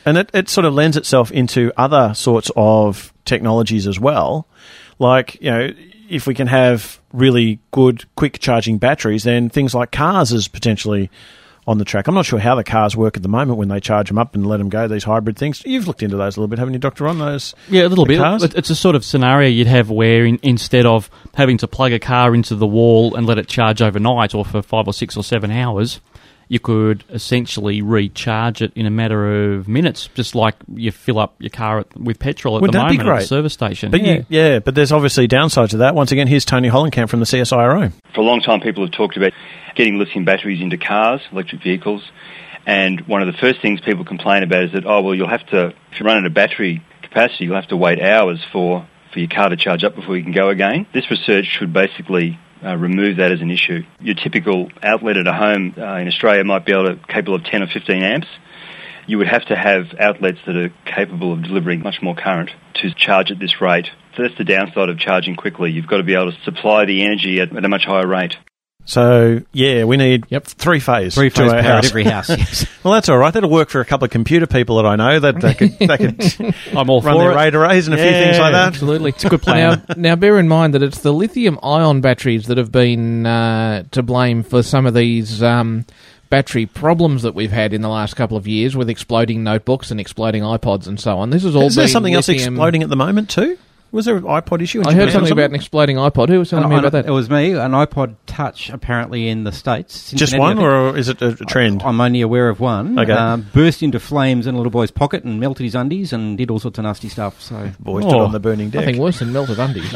And it, it sort of lends itself into other sorts of technologies as well. Like, you know, if we can have really good, quick charging batteries, then things like cars is potentially on the track. I'm not sure how the cars work at the moment when they charge them up and let them go, these hybrid things. You've looked into those a little bit, haven't you, Doctor Ron? Those Yeah, a little bit. Cars? It's a sort of scenario you'd have where in, instead of having to plug a car into the wall and let it charge overnight or for five or six or seven hours, you could essentially recharge it in a matter of minutes, just like you fill up your car at, with petrol at Wouldn't the that be moment at the great? service station. But yeah. You, yeah, but there's obviously downsides to that. Once again, here's Tony Hollenkamp from the C S I R O. For a long time, people have talked about getting lithium batteries into cars, electric vehicles, and one of the first things people complain about is that, oh, well, you'll have to, if you run out of battery capacity, you'll have to wait hours for, for your car to charge up before you can go again. This research should basically uh, remove that as an issue. Your typical outlet at a home uh, in Australia might be able to capable of ten or fifteen amps. You would have to have outlets that are capable of delivering much more current to charge at this rate. So that's the downside of charging quickly. You've got to be able to supply the energy at, at a much higher rate. So, yeah, we need yep. three-phase. Three-phase to our power house. at every house, yes. Well, that's all right. That'll work for a couple of computer people that I know. That they could, they could I'm all run for their it. RAID arrays and a yeah, few things like that. Absolutely. It's a good plan. Now, now, bear in mind that it's the lithium-ion batteries that have been uh, to blame for some of these um, battery problems that we've had in the last couple of years with exploding notebooks and exploding iPods and so on. This is all Is there been something else lithium- exploding at the moment too? Was there an iPod issue in I Japan heard or something about an exploding iPod. Who was telling An- me an- about that? It was me. An iPod Touch, apparently, in the States. Just Cincinnati, one, I think. or is it a trend? I, I'm only aware of one. Okay. Um, burst into flames in a little boy's pocket and melted his undies and did all sorts of nasty stuff. So Boy stood Oh, on the burning deck. Nothing worse than melted undies.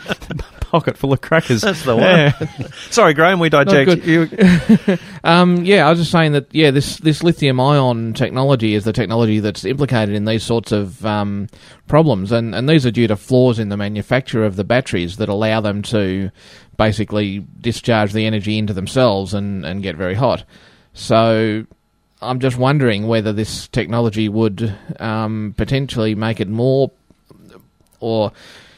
Pocket full of crackers. That's the one. Yeah. Sorry, Graham, we Not diject. good. um, yeah, I was just saying that, yeah, this, this lithium-ion technology is the technology that's implicated in these sorts of um, problems, and, and these are due to flaws in the manufacture of the batteries that allow them to basically discharge the energy into themselves and, and get very hot. So I'm just wondering whether this technology would um, potentially make it more, or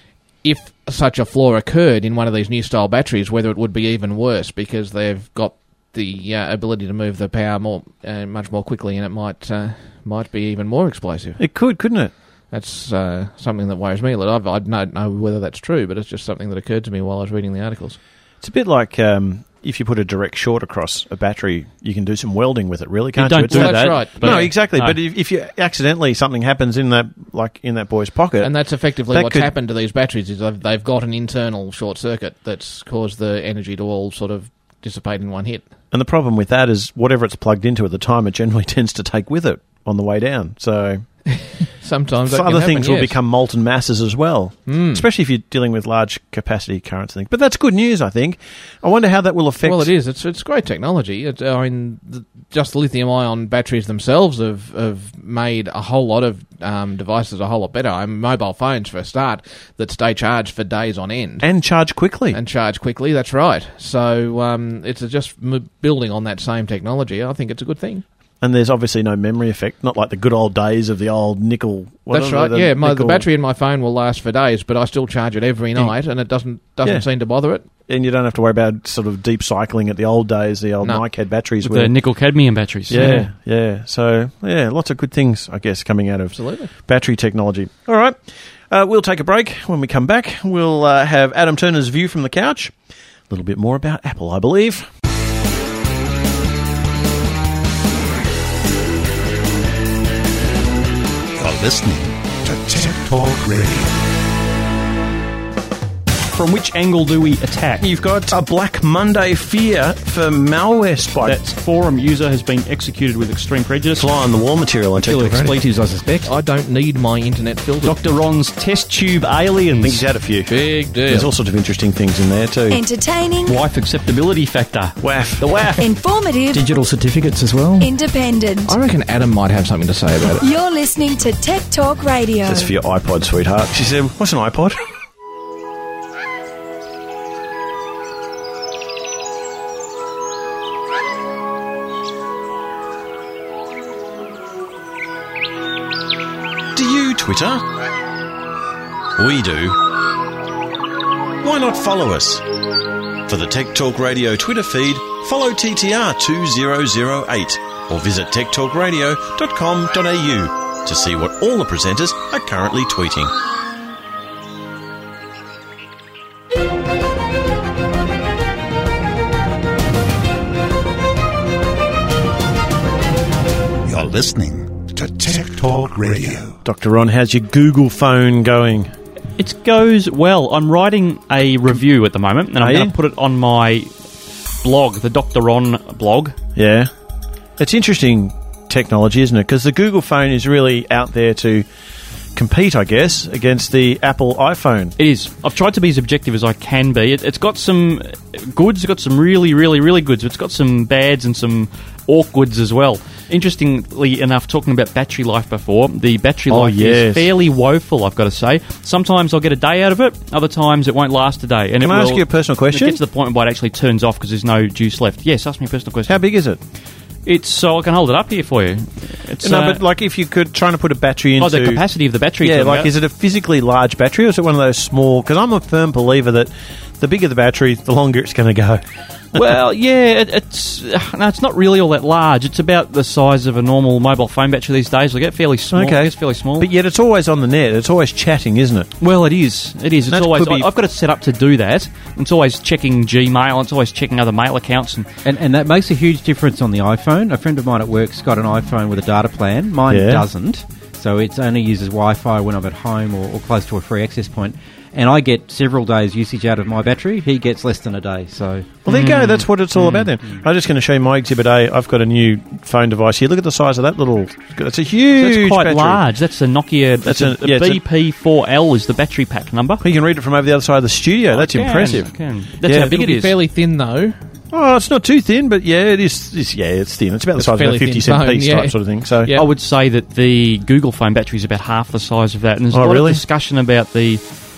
if such a flaw occurred in one of these new style batteries, whether it would be even worse because they've got the uh, ability to move the power more uh, much more quickly, and it might uh, might be even more explosive. It could, couldn't it? That's uh, something that worries me a lot. I don't know whether that's true, but it's just something that occurred to me while I was reading the articles. It's a bit like um, if you put a direct short across a battery, you can do some welding with it, really, can't you? don't It's do not- that. That's right. But- no, exactly. No. But if, if you accidentally something happens in that, like in that boy's pocket, And that's effectively That what's could- happened to these batteries is they've, they've got an internal short circuit that's caused the energy to all sort of dissipate in one hit. and the problem with that is whatever it's plugged into at the time, it generally tends to take with it on the way down. So Sometimes that so can other happen, things will yes. become molten masses as well, Mm. especially if you're dealing with large capacity currents and things. But that's good news, I think. I wonder how that will affect. Well, it is. It's it's great technology. It, I mean, the, just the lithium-ion batteries themselves have, have made a whole lot of um, devices a whole lot better. I mean, mobile phones, for a start, that stay charged for days on end. and charge quickly. And charge quickly, that's right. So um, it's just m- building on that same technology. I think it's a good thing. And there's obviously no memory effect, not like the good old days of the old nickel. what That's are right. the Yeah, my, the nickel- battery in my phone will last for days, but I still charge it every night, and it doesn't doesn't Yeah. seem to bother it. And you don't have to worry about sort of deep cycling at the old days, the old No. Nike had batteries. With where- the nickel cadmium batteries. Yeah, yeah. So, yeah, lots of good things, I guess, coming out of Absolutely. battery technology. All right. Uh, we'll take a break. When we come back, we'll uh, have Adam Turner's view from the couch. A little bit more about Apple, I believe. You're listening to Tech Talk Radio. From which angle do we attack? You've got a Black Monday fear for malware spike. That forum user has been executed with extreme prejudice. Fly on the wall material on Tech Kill Talk Radio. expletives, I suspect. I don't need my internet filtered. Doctor Ron's test tube I aliens. think he's had a few. Big deal. There's all sorts of interesting things in there, too. Entertaining, Wife acceptability factor. W A F. The W A F. informative, Digital certificates as well. independent. I reckon Adam might have something to say about it. You're listening to Tech Talk Radio. That's for your iPod, sweetheart. She said, what's an iPod? Do you Twitter? We do. Why not follow us? For the Tech Talk Radio Twitter feed, follow T T R two thousand eight or visit tech talk radio dot com dot a u. to see what all the presenters are currently tweeting. You're listening to Tech Talk Radio. Doctor Ron, how's your Google phone going? It goes well. I'm writing a review at the moment, and I'm going to put it on my blog, the Doctor Ron blog. Yeah. It's interesting technology, isn't it? Because the Google phone is really out there to compete, I guess, against the Apple iPhone. It is. I've tried to be as objective as I can be. It, it's got some goods, it's got some really, really, really goods. It's got some bads and some awkwoods as well. Interestingly enough, talking about battery life before, the battery oh, life yes. is fairly woeful, I've got to say. Sometimes I'll get a day out of it, other times it won't last a day. And Can it I will, ask you a personal question? It gets to the point where it actually turns off because there's no juice left. Yes, ask me a personal question. How big is it? It's so I can hold it up here for you. It's, no, uh, but like if you could trying to put a battery into... Oh, the capacity of the battery. Yeah, like about. Is it a physically large battery or is it one of those small... Because I'm a firm believer that the bigger the battery, the longer it's going to go. Well, yeah, it, it's no, it's not really all that large. It's about the size of a normal mobile phone battery these days. They get fairly small. Okay, it's fairly small. But yet it's always on the net. It's always chatting, isn't it? Well, it is. It is. It's That always. could be- I, I've got it set up to do that. It's always checking Gmail. It's always checking other mail accounts. And, And, and that makes a huge difference on the iPhone. A friend of mine at work's got an iPhone with a data plan. Mine Yeah. doesn't. So it only uses Wi-Fi when I'm at home or, or close to a free access point. And I get several days usage out of my battery. He gets less than a day. So Well, there you go. That's what it's all about then. I'm just going to show you my Exhibit A. I've got a new phone device here. Look at the size of that little... It's a huge that's quite battery. large. That's a Nokia. That's, That's a, a- yeah, it's a- B P four L is the battery pack number. You can read it from over the other side of the studio. That's I can, impressive. I can. That's Yeah. how big It'll it be is. fairly thin, though. Oh, it's not too thin, but yeah, it is. It's, yeah, it's thin. It's about the It's size of a fairly fifty thin cent phone, piece yeah. type sort of thing. So Yeah. I would say that the Google phone battery is about half the size of that. And there's Oh, a lot really? of discussion about the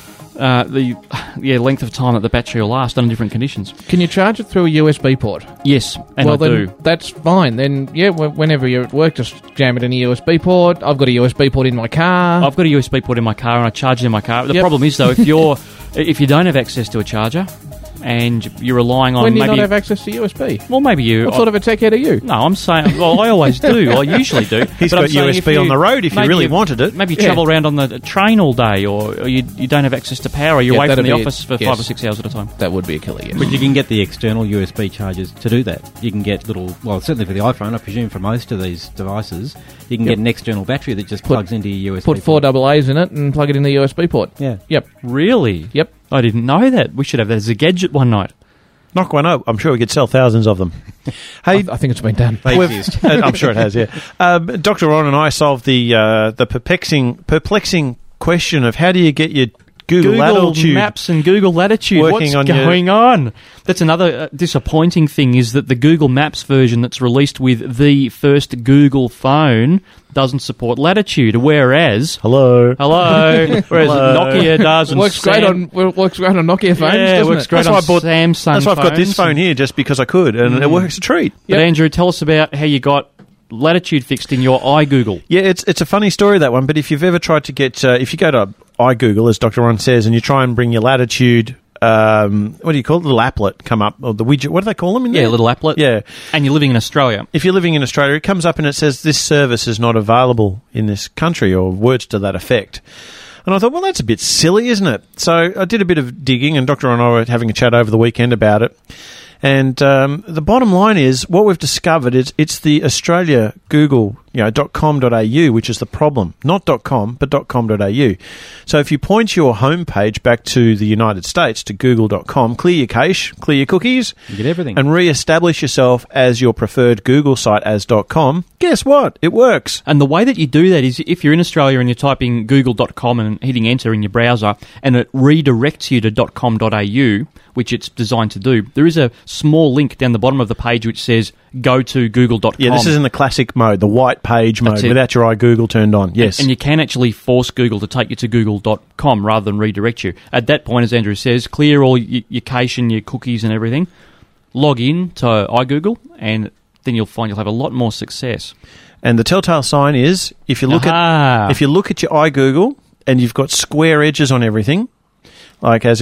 uh, the yeah length of time that the battery will last under different conditions. Can you charge it through a U S B port? Yes, and well, I then do. that's fine. Then, yeah, wh- whenever you're at work, just jam it in a U S B port. I've got a U S B port in my car. I've got a U S B port in my car and I charge it in my car. The Yep. problem is though, if you're if you don't have access to a charger and you're relying on when do you maybe not have access to U S B? well maybe you What sort of a tech head are you? no, I'm saying. Well, I always do. I usually do. He's but I'm got saying U S if B you- on the road if you maybe really wanted it. Maybe you Yeah. travel around on the train all day, or, or you you don't have access to power. Or you're Yeah, away from that'd the be a- office for yes. five or six hours at a time. That would be a killer, yes. But you can get the external U S B chargers to do that. You can get little, well, certainly for the iPhone, I presume for most of these devices, you can Yep. get an external battery that just plugs into your U S B. Put four port. double A's in it and plug it in the U S B port. Yeah. Yep. Really? Yep. I didn't know that. We should have that as a gadget one night. Knock one up. I'm sure we could sell thousands of them. I, Hey, I think it's been done. They we've- exist. I'm sure it has. Yeah, um, Doctor Ron and I solved the uh, the perplexing perplexing question of how do you get your Google, Google Latitude Maps and Google Latitude. working What's on your- going on? That's another uh, disappointing thing is that the Google Maps version that's released with the first Google phone doesn't support Latitude, whereas Hello. hello, whereas Hello. Nokia does and works great Sam- on well, works great on Nokia phones, Yeah, it doesn't works it? great That's on why I bought Samsung. That's why I've got this phones. phone here just because I could, and Mm. it works a treat. But Yep. Andrew, tell us about how you got Latitude fixed in your iGoogle. Yeah, it's it's a funny story, that one. But if you've ever tried to get, uh, if you go to iGoogle, as Doctor Ron says, and you try and bring your Latitude, um, what do you call it, the little applet come up, or the widget, what do they call them in Yeah, there? little applet. Yeah. And you're living in Australia. If you're living in Australia, it comes up and it says this service is not available in this country, or words to that effect. And I thought, well, that's a bit silly, isn't it? So I did a bit of digging, and Doctor and I were having a chat over the weekend about it. And um, the bottom line is, what we've discovered is it's the Australia Google, you know, .com.au, which is the problem. Not .com, but .com.au. So if you point your homepage back to the United States, to google dot com, clear your cache, clear your cookies, You get everything. and re-establish yourself as your preferred Google site as .com, guess what? It works. And the way that you do that is if you're in Australia and you're typing google dot com and hitting enter in your browser and it redirects you to .com.au, which it's designed to do, there is a small link down the bottom of the page which says go to google dot com. Yeah, this is in the classic mode, the white page mode, That's it. without your iGoogle turned on. Yes. And you can actually force Google to take you to google dot com rather than redirect you. At that point, as Andrew says, clear all your, your cache and your cookies and everything, log in to iGoogle, and then you'll find you'll have a lot more success. And the telltale sign is if you look Aha. at if you look at your iGoogle and you've got square edges on everything, like as in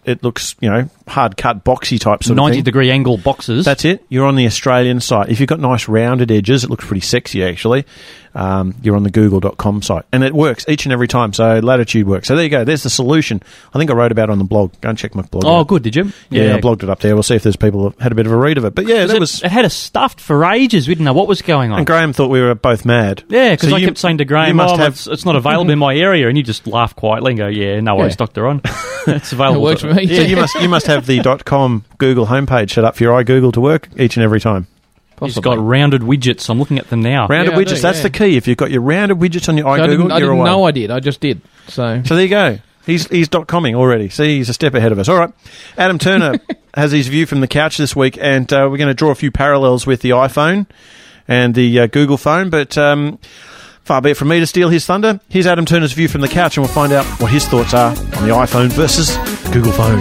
it looks, you know, hard-cut, boxy type sort of thing. ninety-degree angle boxes. That's it. You're on the Australian site. If you've got nice rounded edges, it looks pretty sexy, actually. Um, you're on the google dot com site. And it works each and every time, so Latitude works. So there you go. There's the solution. I think I wrote about it on the blog. Go and check my blog Oh, out. good, did you? Yeah, Yeah. I blogged it up there. We'll see if there's people that had a bit of a read of it. But yeah, that it, was... It had us stuffed for ages. We didn't know what was going on. And Graham thought we were both mad. Yeah, because So I you- kept saying to you Graham, must oh, have- it's, it's not available in my area, and you just laugh quietly and go, yeah, no worries, Yeah. Doctor On. It's available. It works for me. Yeah, you must you must have the .com Google homepage set up for your iGoogle to work each and every time. It's got rounded widgets. I'm looking at them now. Rounded Yeah, I widgets, do, that's yeah. the key. If you've got your rounded widgets on your So I iGoogle, didn't, I you're didn't away. know I did. I just did. So, So there you go. He's he's .comming already. See, he's a step ahead of us. All right. Adam Turner has his view from the couch this week, and uh, we're going to draw a few parallels with the iPhone and the uh, Google phone, but um, far be it from me to steal his thunder. Here's Adam Turner's view from the couch, and we'll find out what his thoughts are on the iPhone versus Google phone.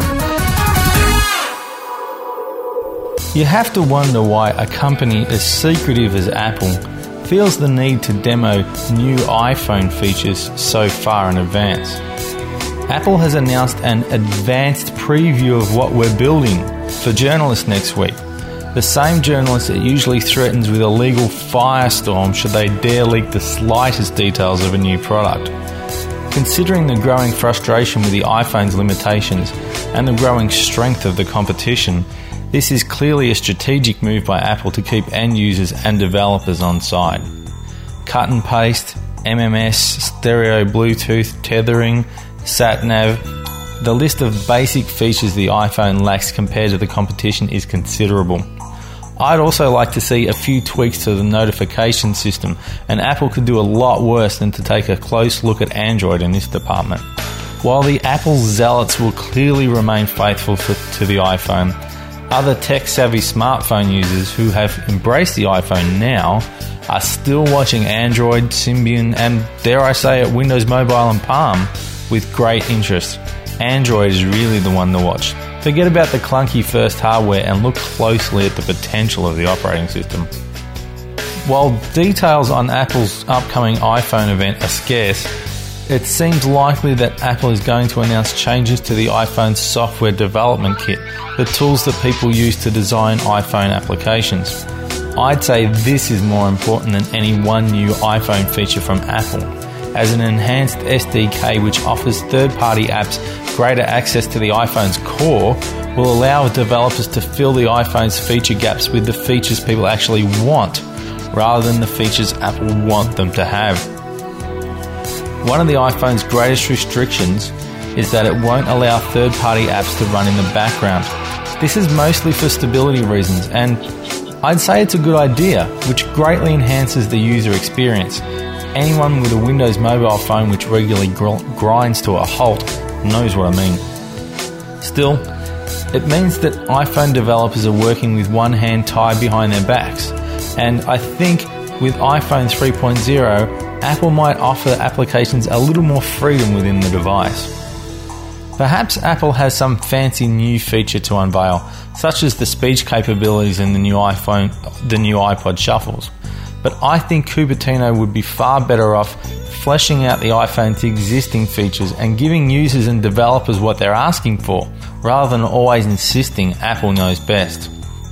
You have to wonder why a company as secretive as Apple feels the need to demo new iPhone features so far in advance. Apple has announced an advanced preview of what we're building for journalists next week. The same journalist that usually threatens with a legal firestorm should they dare leak the slightest details of a new product. Considering the growing frustration with the iPhone's limitations and the growing strength of the competition, this is clearly a strategic move by Apple to keep end users and developers on side. Cut and paste, M M S, stereo Bluetooth, tethering, sat-nav. The list of basic features the iPhone lacks compared to the competition is considerable. I'd also like to see a few tweaks to the notification system, and Apple could do a lot worse than to take a close look at Android in this department. While the Apple zealots will clearly remain faithful for, to the iPhone, other tech-savvy smartphone users who have embraced the iPhone now are still watching Android, Symbian, and, dare I say it, Windows Mobile and Palm with great interest. Android is really the one to watch. Forget about the clunky first hardware and look closely at the potential of the operating system. While details on Apple's upcoming iPhone event are scarce, it seems likely that Apple is going to announce changes to the iPhone software development kit, the tools that people use to design iPhone applications. I'd say this is more important than any one new iPhone feature from Apple, as an enhanced S D K which offers third-party apps greater access to the iPhone's core will allow developers to fill the iPhone's feature gaps with the features people actually want, rather than the features Apple want them to have. One of the iPhone's greatest restrictions is that it won't allow third-party apps to run in the background. This is mostly for stability reasons, and I'd say it's a good idea, which greatly enhances the user experience. Anyone with a Windows mobile phone which regularly gr- grinds to a halt knows what I mean. Still, it means that iPhone developers are working with one hand tied behind their backs, and I think with iPhone three point oh, Apple might offer applications a little more freedom within the device. Perhaps Apple has some fancy new feature to unveil, such as the speech capabilities in the new iPhone, the new iPod Shuffles. But I think Cupertino would be far better off fleshing out the iPhone's existing features and giving users and developers what they're asking for, rather than always insisting Apple knows best.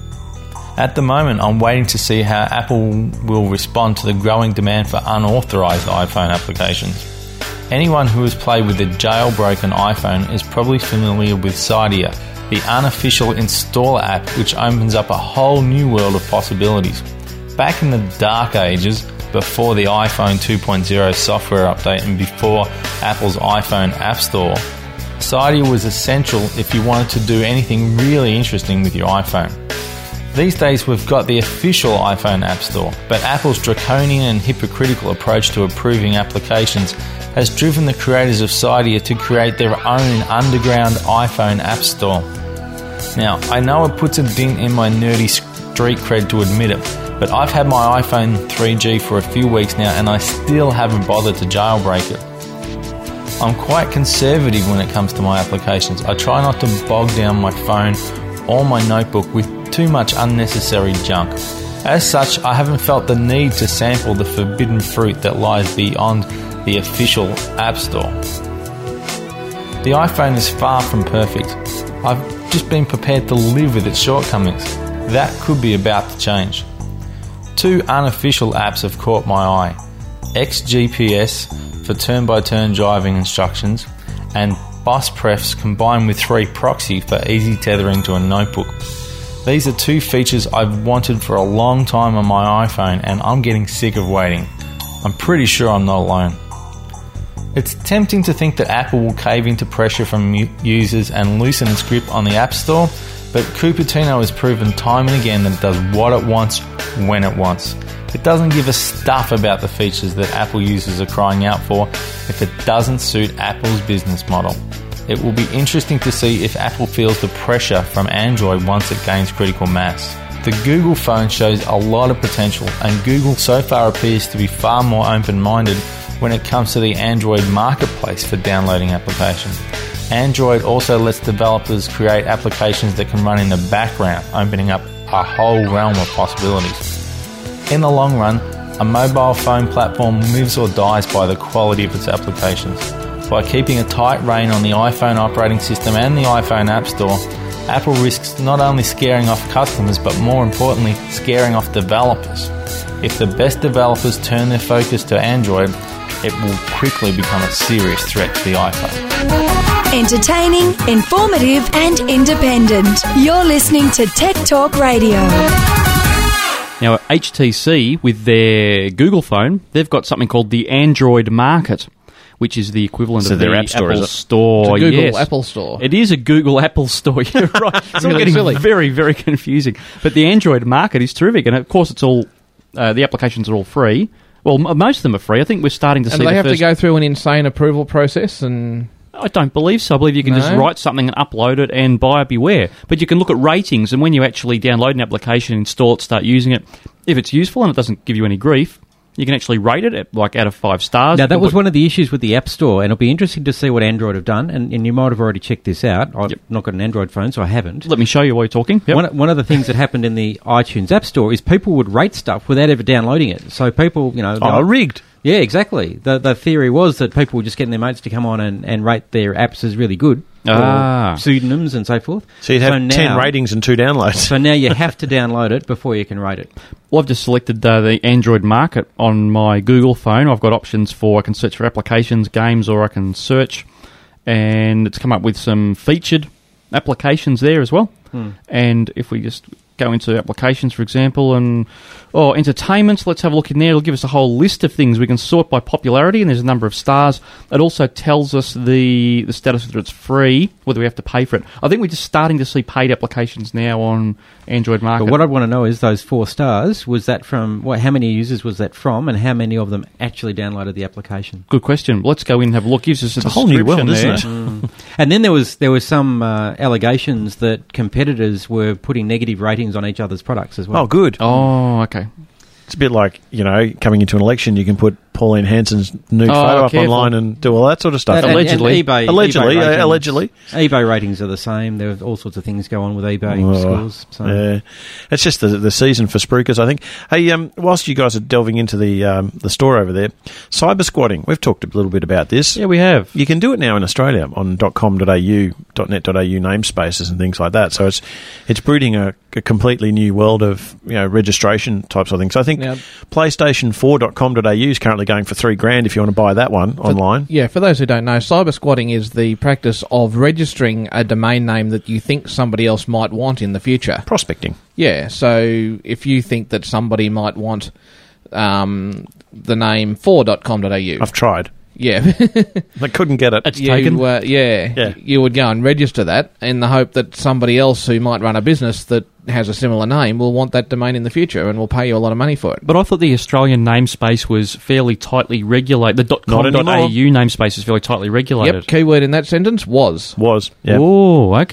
At the moment, I'm waiting to see how Apple will respond to the growing demand for unauthorized iPhone applications. Anyone who has played with a jailbroken iPhone is probably familiar with Cydia, the unofficial installer app which opens up a whole new world of possibilities. Back in the dark ages, before the iPhone two point oh software update and before Apple's iPhone App Store, Cydia was essential if you wanted to do anything really interesting with your iPhone. These days we've got the official iPhone App Store, but Apple's draconian and hypocritical approach to approving applications has driven the creators of Cydia to create their own underground iPhone App Store. Now, I know it puts a dent in my nerdy street cred to admit it, but I've had my iPhone three G for a few weeks now and I still haven't bothered to jailbreak it. I'm quite conservative when it comes to my applications. I try not to bog down my phone or my notebook with too much unnecessary junk. As such, I haven't felt the need to sample the forbidden fruit that lies beyond the official App Store. The iPhone is far from perfect. I've just been prepared to live with its shortcomings. That could be about to change. Two unofficial apps have caught my eye. X G P S for turn-by-turn driving instructions and BusPrefs combined with three proxy for easy tethering to a notebook. These are two features I've wanted for a long time on my iPhone and I'm getting sick of waiting. I'm pretty sure I'm not alone. It's tempting to think that Apple will cave into pressure from users and loosen its grip on the App Store, but Cupertino has proven time and again that it does what it wants, when it wants. It doesn't give a stuff about the features that Apple users are crying out for if it doesn't suit Apple's business model. It will be interesting to see if Apple feels the pressure from Android once it gains critical mass. The Google phone shows a lot of potential, and Google so far appears to be far more open-minded when it comes to the Android marketplace for downloading applications. Android also lets developers create applications that can run in the background, opening up a whole realm of possibilities. In the long run, a mobile phone platform lives or dies by the quality of its applications. By keeping a tight rein on the iPhone operating system and the iPhone App Store, Apple risks not only scaring off customers, but more importantly, scaring off developers. If the best developers turn their focus to Android, it will quickly become a serious threat to the iPhone. Entertaining, informative and independent. You're listening to Tech Talk Radio. Now, H T C, with their Google phone, they've got something called the Android Market, which is the equivalent so of their the App Store, Apple is it? Store. It's a Google yes. Apple Store. It is a Google Apple Store. You're right. It's all Really getting silly. very, very confusing. But the Android Market is terrific, and of course, it's all uh, the applications are all free. Well, m- most of them are free. I think we're starting to And see. they the have first to go through an insane approval process and... I don't believe so. I believe you can No? just write something and upload it and buyer beware. But you can look at ratings, and when you actually download an application, install it, start using it, if it's useful and it doesn't give you any grief, you can actually rate it at, like out of five stars. Now, You that can was put- one of the issues with the App Store, and it'll be interesting to see what Android have done, and, and you might have already checked this out. I've Yep. not got an Android phone, so I haven't. Let me show you while you're talking. Yep. One, one of the things that happened in the iTunes App Store is people would rate stuff without ever downloading it. So people, you know... Oh, rigged. Yeah, exactly. The the theory was that people were just getting their mates to come on and, and rate their apps as really good. Ah. Or pseudonyms and so forth. So you'd have So ten now- ratings and two downloads. So now you have to download it before you can rate it. Well, I've just selected uh, the Android Market on my Google phone. I've got options for, I can search for applications, games, or I can search, and it's come up with some featured applications there as well. Hmm. And if we just go into applications, for example, and oh, entertainment, let's have a look in there. It'll give us a whole list of things. We can sort by popularity, and there's a number of stars. It also tells us the, the status, whether it's free, whether we have to pay for it. I think we're just starting to see paid applications now on Android Market. But what I want to know is those four stars, was that from... What, how many users was that from, and how many of them actually downloaded the application? Good question. Let's go in and have a look. Gives us a, It's a whole new world, description isn't there. it? Mm. And then there was there were some uh, allegations that competitors were putting negative ratings on each other's products as well. Oh, good. Oh, okay. It's a bit like, you know, coming into an election, you can put Pauline Hanson's nude Oh, photo up careful. online and do all that sort of stuff. And- and Allegedly. eBay, Allegedly, eBay uh, ratings, allegedly. eBay ratings are the same. There are all sorts of things go on with eBay Oh, scores. So. Yeah, it's just the the season for spruikers, I think. Hey, um, whilst you guys are delving into the um, the store over there, cyber squatting. We've talked a little bit about this. Yeah, we have. You can do it now in Australia on .com dot a u, .net dot a u namespaces and things like that. So it's it's breeding a, a completely new world of, you know, registration types of things. So I think Now- PlayStation four dot com dot a u is currently going for three grand if you want to buy that one online. Yeah, for those who don't know, cyber squatting is the practice of registering a domain name that you think somebody else might want in the future. Prospecting. Yeah, so if you think that somebody might want um, the name four dot com dot a u. I've tried. Yeah. I couldn't get it. It's you, taken. uh, yeah, Yeah. you would go and register that in the hope that somebody else who might run a business that has a similar name will want that domain in the future and will pay you a lot of money for it. But I thought the Australian namespace was fairly tightly regulated. The Not .com dot a u anymore. namespace is fairly tightly regulated. Yep, keyword in that sentence was. Was. Yeah. Oh, okay.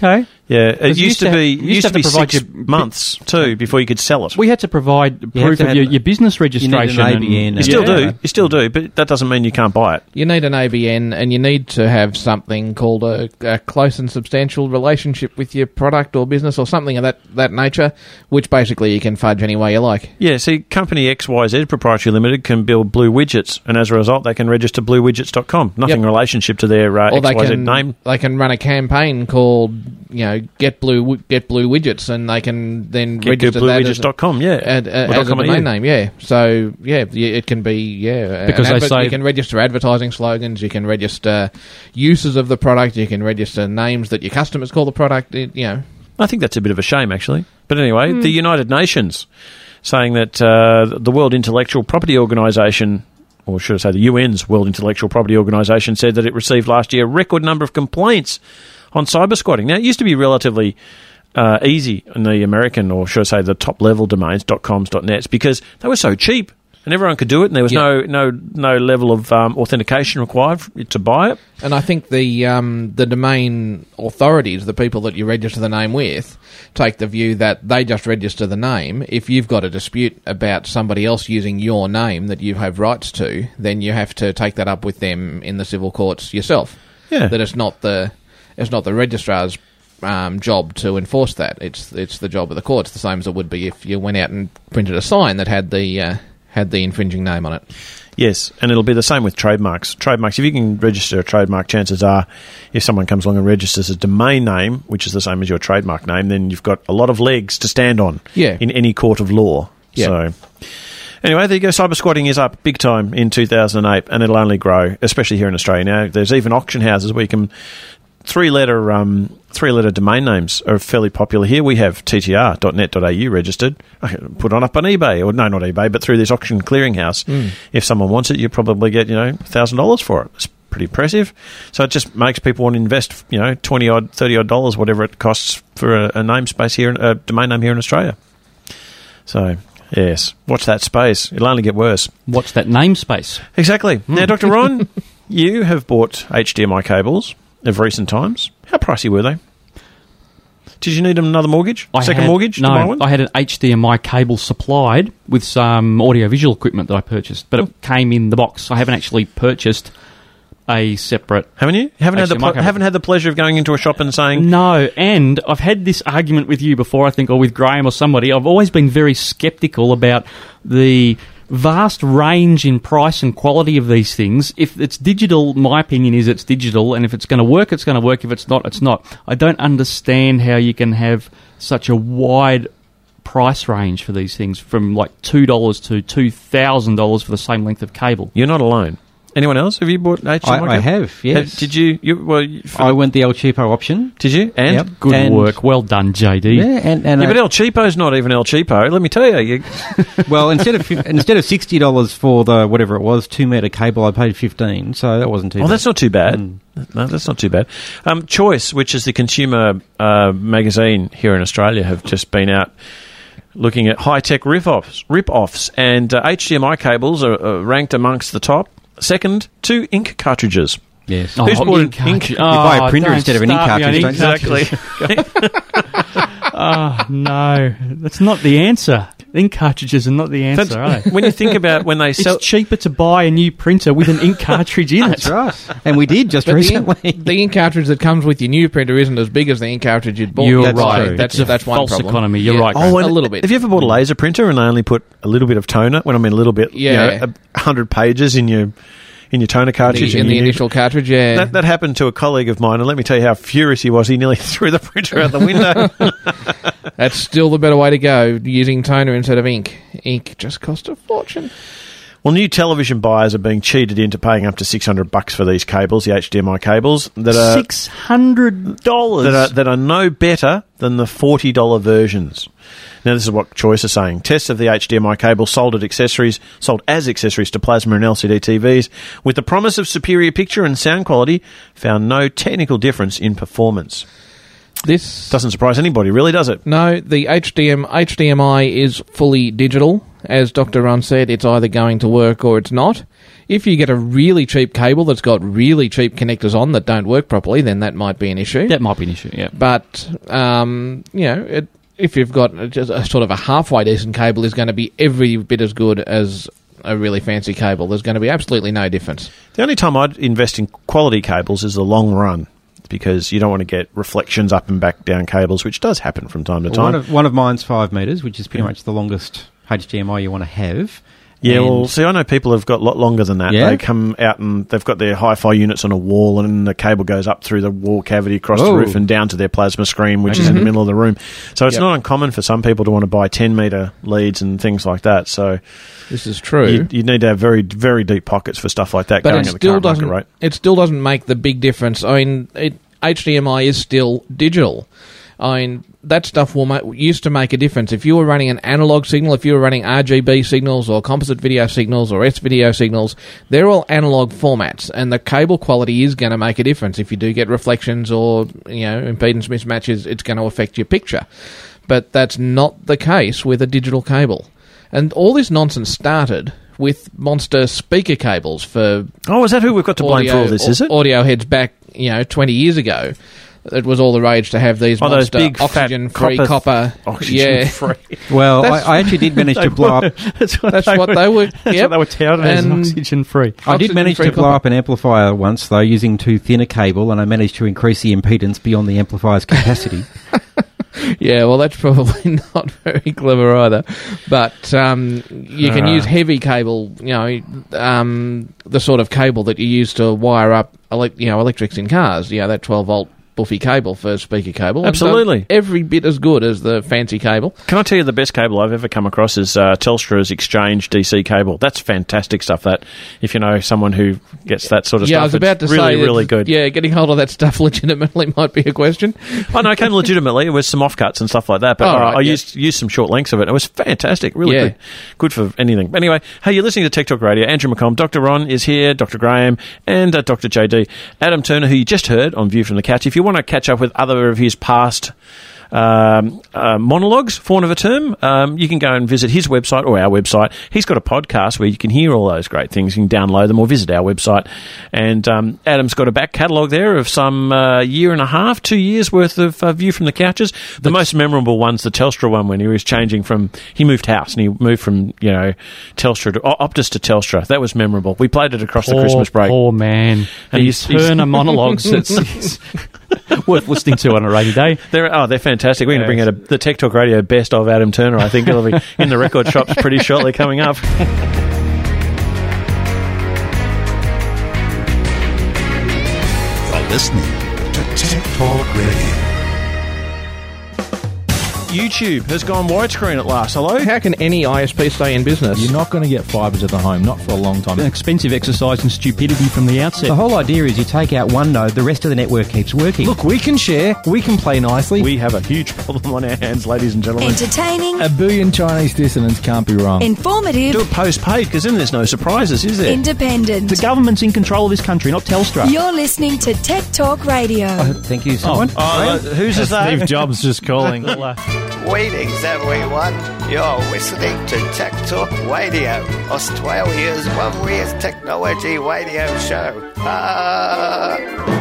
Yeah, it used, used to to be have- it used used to to be have to provide six your- months too before you could sell it. We had to provide You have proof to of have your, a- your business you need an registration. A B N and- You still Yeah. do, you still do, but that doesn't mean you can't buy it. You need an A B N, and you need to have something called a, a close and substantial relationship with your product or business or something of that, that nature, which basically you can fudge any way you like. Yeah, see, company X Y Z Proprietary Limited can build Blue Widgets, and as a result, they can register blue widgets dot com. Nothing Yep. relationship to their uh, Or they X Y Z can name. they can run a campaign called you know get blue get blue widgets, and they can then Get register blue that widgets as, dot com, yeah. ad, uh, Or as a .com.au. domain name. Yeah, so yeah, y- it can be yeah Because an they say- you can register advertising slogans, you can register uses of the product, you can register names that your customers call the product. It, you know, I think that's a bit of a shame, actually. But anyway, the United Nations saying that uh, the World Intellectual Property Organisation, or should I say the U N's World Intellectual Property Organisation, said that it received last year a record number of complaints on cyber squatting. Now, it used to be relatively uh, easy in the American, or should I say the top-level domains, .coms, .nets, because they were so cheap. And everyone could do it, and there was Yeah. no, no no level of um, authentication required for, to buy it. and I think the um, the domain authorities, the people that you register the name with, take the view that they just register the name. If you've got a dispute about somebody else using your name that you have rights to, then you have to take that up with them in the civil courts yourself. Yeah. That it's not the it's not the registrar's um, job to enforce that. It's it's the job of the courts, the same as it would be if you went out and printed a sign that had the uh, had the infringing name on it. Yes, and it'll be the same with trademarks. Trademarks, if you can register a trademark, chances are if someone comes along and registers a domain name, which is the same as your trademark name, then you've got a lot of legs to stand on Yeah. in any court of law. Yeah. So, anyway, there you go. Cyber squatting is up big time in two thousand eight, and it'll only grow, especially here in Australia. Now, there's even auction houses where you can... Three-letter um, three-letter domain names are fairly popular here. We have T T R dot net dot A U registered. I can put on up on eBay, or no, not eBay, but through this auction clearinghouse. Mm. If someone wants it, you probably get, you know, one thousand dollars for it. It's pretty impressive. So it just makes people want to invest, you know, twenty-odd, thirty-odd dollars, whatever it costs for a, a namespace here, a domain name here in Australia. So, yes, watch that space. It'll only get worse. Watch that namespace. Exactly. Now, Doctor Ron, you have bought H D M I cables of recent times. How pricey were they? Did you need another mortgage? I Second had- mortgage No, to buy one? I had an H D M I cable supplied with some audiovisual equipment that I purchased, but it came in the box. I haven't actually purchased a separate. Haven't you? Haven't had the H D M I ple- cable. haven't had the pleasure of going into a shop and saying, No, and I've had this argument with you before, I think, or with Graham or somebody. I've always been very sceptical about the vast range in price and quality of these things. If it's digital, my opinion is it's digital, and if it's going to work, it's going to work. If it's not, it's not. I don't understand how you can have such a wide price range for these things, from like two dollars to two thousand dollars for the same length of cable. You're not alone. Anyone else? Have you bought H D M I I, I cable? have, yes. Did you? you well, you- for- I went the El Cheapo option. Did you? And? Yep. Good And- work. Well done, J D. Yeah, and, and Yeah, I- but El Cheapo's not even El Cheapo. Let me tell you. you well, instead of fif- instead of sixty dollars for the whatever it was two meter cable, I paid fifteen. So that wasn't too. Oh, bad. that's not too bad. Mm. No, that's not too bad. Um, Choice, which is the consumer uh, magazine here in Australia, have just been out looking at high-tech rip-offs, rip-offs and uh, H D M I cables are, are ranked amongst the top. Second, two ink cartridges. Yes. Who's Oh, bought ink an ink? cartridge. You buy a Oh, printer don't instead of an ink start me on cartridge, don't you? Exactly. Oh, no. That's not the answer. Ink cartridges are not the answer, That's- are they? when you think about when they sell... It's cheaper to buy a new printer with an ink cartridge in That's it. right. And we did just But the recently. ink, the ink cartridge that comes with your new printer isn't as big as the ink cartridge you'd bought. You're That's right. true. That's It's a that's one false problem. economy. You're Yeah. right, Oh, Graham. and a little bit. Have you ever bought a laser printer and they only put a little bit of toner? When I mean a little bit, Yeah. you know, a hundred pages in your in your toner cartridge. in and the you need- initial cartridge? Yeah. That, that happened to a colleague of mine, and let me tell you how furious he was. He nearly threw the printer out the window. That's still the better way to go, using toner instead of ink. Ink just cost a fortune. Well, new television buyers are being cheated into paying up to six hundred bucks for these cables, the H D M I cables, that are Six hundred dollars. that are that are no better than the forty dollar versions. Now, this is what Choice are saying. Tests of the H D M I cable sold at accessories, sold as accessories to plasma and L C D T Vs, with the promise of superior picture and sound quality, found no technical difference in performance. This Doesn't surprise anybody, really, does it? No, the H D M H D M I is fully digital. As Doctor Ron said, it's either going to work or it's not. If you get a really cheap cable that's got really cheap connectors on that don't work properly, then that might be an issue. That might be an issue, yeah. But, um, you know, it, if you've got just a sort of a halfway decent cable, is going to be every bit as good as a really fancy cable. There's going to be absolutely no difference. The only time I'd invest in quality cables is the long run, because you don't want to get reflections up and back down cables, which does happen from time to time. One of, one of mine's five metres, which is pretty yeah. much the longest H D M I you want to have. Yeah, well, see, I know people have got a lot longer than that. Yeah? They come out and they've got their hi-fi units on a wall, and the cable goes up through the wall cavity, across Whoa. the roof, and down to their plasma screen, which mm-hmm. is in the middle of the room. So it's yep. not uncommon for some people to want to buy ten-metre leads and things like that. So this is true. You, you need to have very, very deep pockets for stuff like that but going it at the still current doesn't, market rate. It still doesn't make the big difference. I mean, it, H D M I is still digital. I mean, that stuff will ma- used to make a difference. If you were running an analog signal, if you were running R G B signals or composite video signals or S-video signals, they're all analog formats, and the cable quality is going to make a difference. If you do get reflections or, you know, impedance mismatches, it's going to affect your picture. But that's not the case with a digital cable. And all this nonsense started with monster speaker cables for... Oh, is that who we've got to blame audio, for all this, is it? Audio heads back, you know, twenty years ago. It was all the rage to have these oh, monster those big oxygen-free copper, copper. Oxygen-free. Yeah. Well, I, I actually did manage to blow up... That's what, that's they, what were, they were... That's yep. what they were touted as, an oxygen-free. I did manage to blow copper. up an amplifier once, though, using too thin a cable, and I managed to increase the impedance beyond the amplifier's capacity. Yeah, well, that's probably not very clever either. But um, you can uh. use heavy cable, you know, um, the sort of cable that you use to wire up, ele- you know, electrics in cars. You know, that twelve-volt buffy cable for speaker cable. Absolutely. So every bit as good as the fancy cable. Can I tell you the best cable I've ever come across is uh, Telstra's Exchange D C cable. That's fantastic stuff, that, if you know someone who gets that sort of yeah, stuff. I was about it's to really, say... really good. Yeah, getting hold of that stuff legitimately might be a question. Oh, no, it came legitimately. It was some offcuts and stuff like that, but oh, I, right, I yeah. used used some short lengths of it. It was fantastic. Really yeah. good. Good for anything. But anyway, hey, you're listening to Tech Talk Radio. Andrew McComb, Doctor Ron is here, Doctor Graham, and uh, Doctor J D. Adam Turner, who you just heard on View from the Couch. If you want to catch up with other of his past um, uh, monologues, for want of a term, um, you can go and visit his website or our website. He's got a podcast where you can hear all those great things. You can download them or visit our website. And um, Adam's got a back catalogue there of some uh, year and a half, two years worth of uh, View from the Couches. The That's most memorable one's the Telstra one, when he was changing from, he moved house and he moved from, you know, Telstra to, Optus to Telstra. That was memorable. We played it across poor, the Christmas break. Oh, man. And These Turner monologues, it's, it's worth listening to on a rainy day. They're, oh, they're fantastic. We're yeah, going to bring out a, the Tech Talk Radio best of Adam Turner. I think it'll be in the record shops pretty shortly coming up. You're listening to Tech Talk Radio. YouTube has gone widescreen at last. Hello? How can any I S P stay in business? You're not going to get fibres at the home, not for a long time. An expensive exercise in stupidity from the outset. The whole idea is you take out one node, the rest of the network keeps working. Look, we can share, we can play nicely. We have a huge problem on our hands, ladies and gentlemen. Entertaining. A billion Chinese dissonants can't be wrong. Informative. Do it postpaid, because then there's no surprises, is there? Independent. The government's in control of this country, not Telstra. You're listening to Tech Talk Radio. Oh, thank you, someone. Oh, uh, who's is that? Steve Jobs just calling. Greetings, everyone. You're listening to Tech Talk Radio, Australia's loveliest technology radio show. Ah.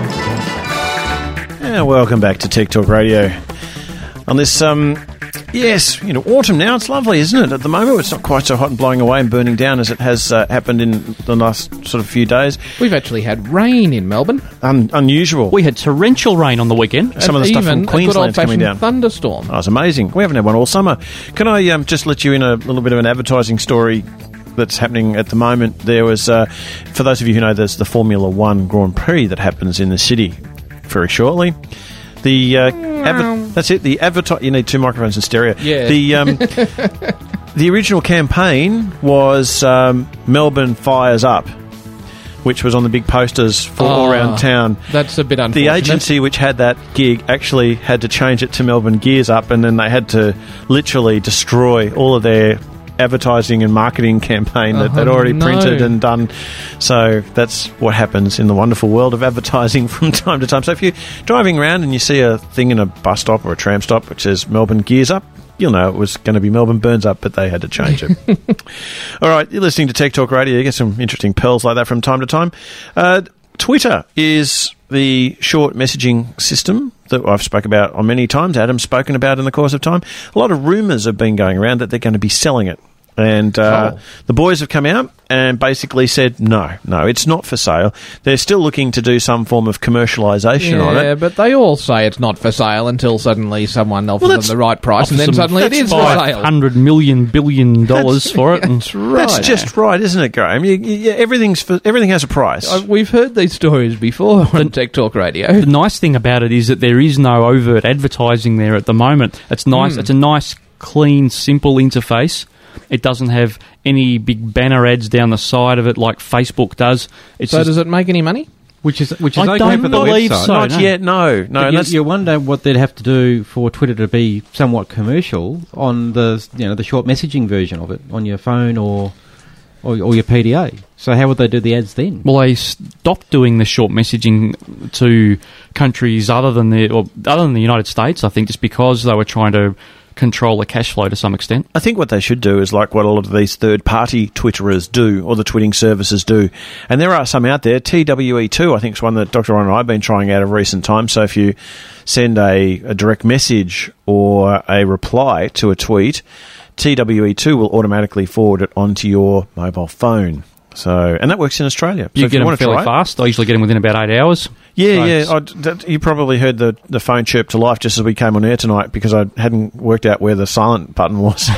Yeah, welcome back to Tech Talk Radio. On this, um, yes, you know, autumn now, it's lovely, isn't it? At the moment, it's not quite so hot and blowing away and burning down as it has uh, happened in the last sort of few days. We've actually had rain in Melbourne. Un- unusual. We had torrential rain on the weekend. Some and of the stuff from Queensland's coming down. Thunderstorm. Oh, it's amazing. We haven't had one all summer. Can I um, just let you in a little bit of an advertising story that's happening at the moment? There was, uh, for those of you who know, there's the Formula One Grand Prix that happens in the city very shortly. The uh, adver- that's it. The advertise. You need two microphones in stereo. Yeah. The um, the original campaign was um, Melbourne Fires Up, which was on the big posters for oh, all around town. That's a bit unfortunate. The agency which had that gig actually had to change it to Melbourne Gears Up, and then they had to literally destroy all of their advertising and marketing campaign that oh, they'd already no. printed and done. So that's what happens in the wonderful world of advertising from time to time. So if you're driving around and you see a thing in a bus stop or a tram stop which says Melbourne Gears Up, you'll know it was going to be Melbourne Burns Up, but they had to change it. All right, you're listening to Tech Talk Radio. You get some interesting pearls like that from time to time. Uh, Twitter is the short messaging system that I've spoken about on many times. Adam's spoken about in the course of time. A lot of rumours have been going around that they're going to be selling it. And uh, oh. the boys have come out and basically said, no, no, it's not for sale. They're still looking to do some form of commercialisation yeah, on it. Yeah, but they all say it's not for sale until suddenly someone offers well, them the right price, and then suddenly it is for sale. five hundred million billion dollars that's, for it. That's right. That's just right, isn't it, Graham? You, you, everything's for, everything has a price. Uh, we've heard these stories before on Tech Talk Radio. The nice thing about it is that there is no overt advertising there at the moment. It's nice. Mm. It's a nice, clean, simple interface. It doesn't have any big banner ads down the side of it like Facebook does. It's so just, does it make any money? Which is which is I okay don't for the believe website. so. Not no. yet, no. no But and you, that's, you wonder what they'd have to do for Twitter to be somewhat commercial on the you know the short messaging version of it on your phone or or, or your P D A. So how would they do the ads then? Well, they stopped doing the short messaging to countries other than the or other than the United States, I think, just because they were trying to control the cash flow to some extent. I think what they should do is like what a lot of these third-party Twitterers do, or the twitting services do. And there are some out there. T W E two, I think, is one that Doctor Ron and I have been trying out of recent times. So if you send a, a direct message or a reply to a tweet, T W E two will automatically forward it onto your mobile phone. So, and that works in Australia. You so get you them fairly fast. I usually get them within about eight hours. Yeah, so yeah. I'd, that, you probably heard the, the phone chirp to life just as we came on air tonight because I hadn't worked out where the silent button was.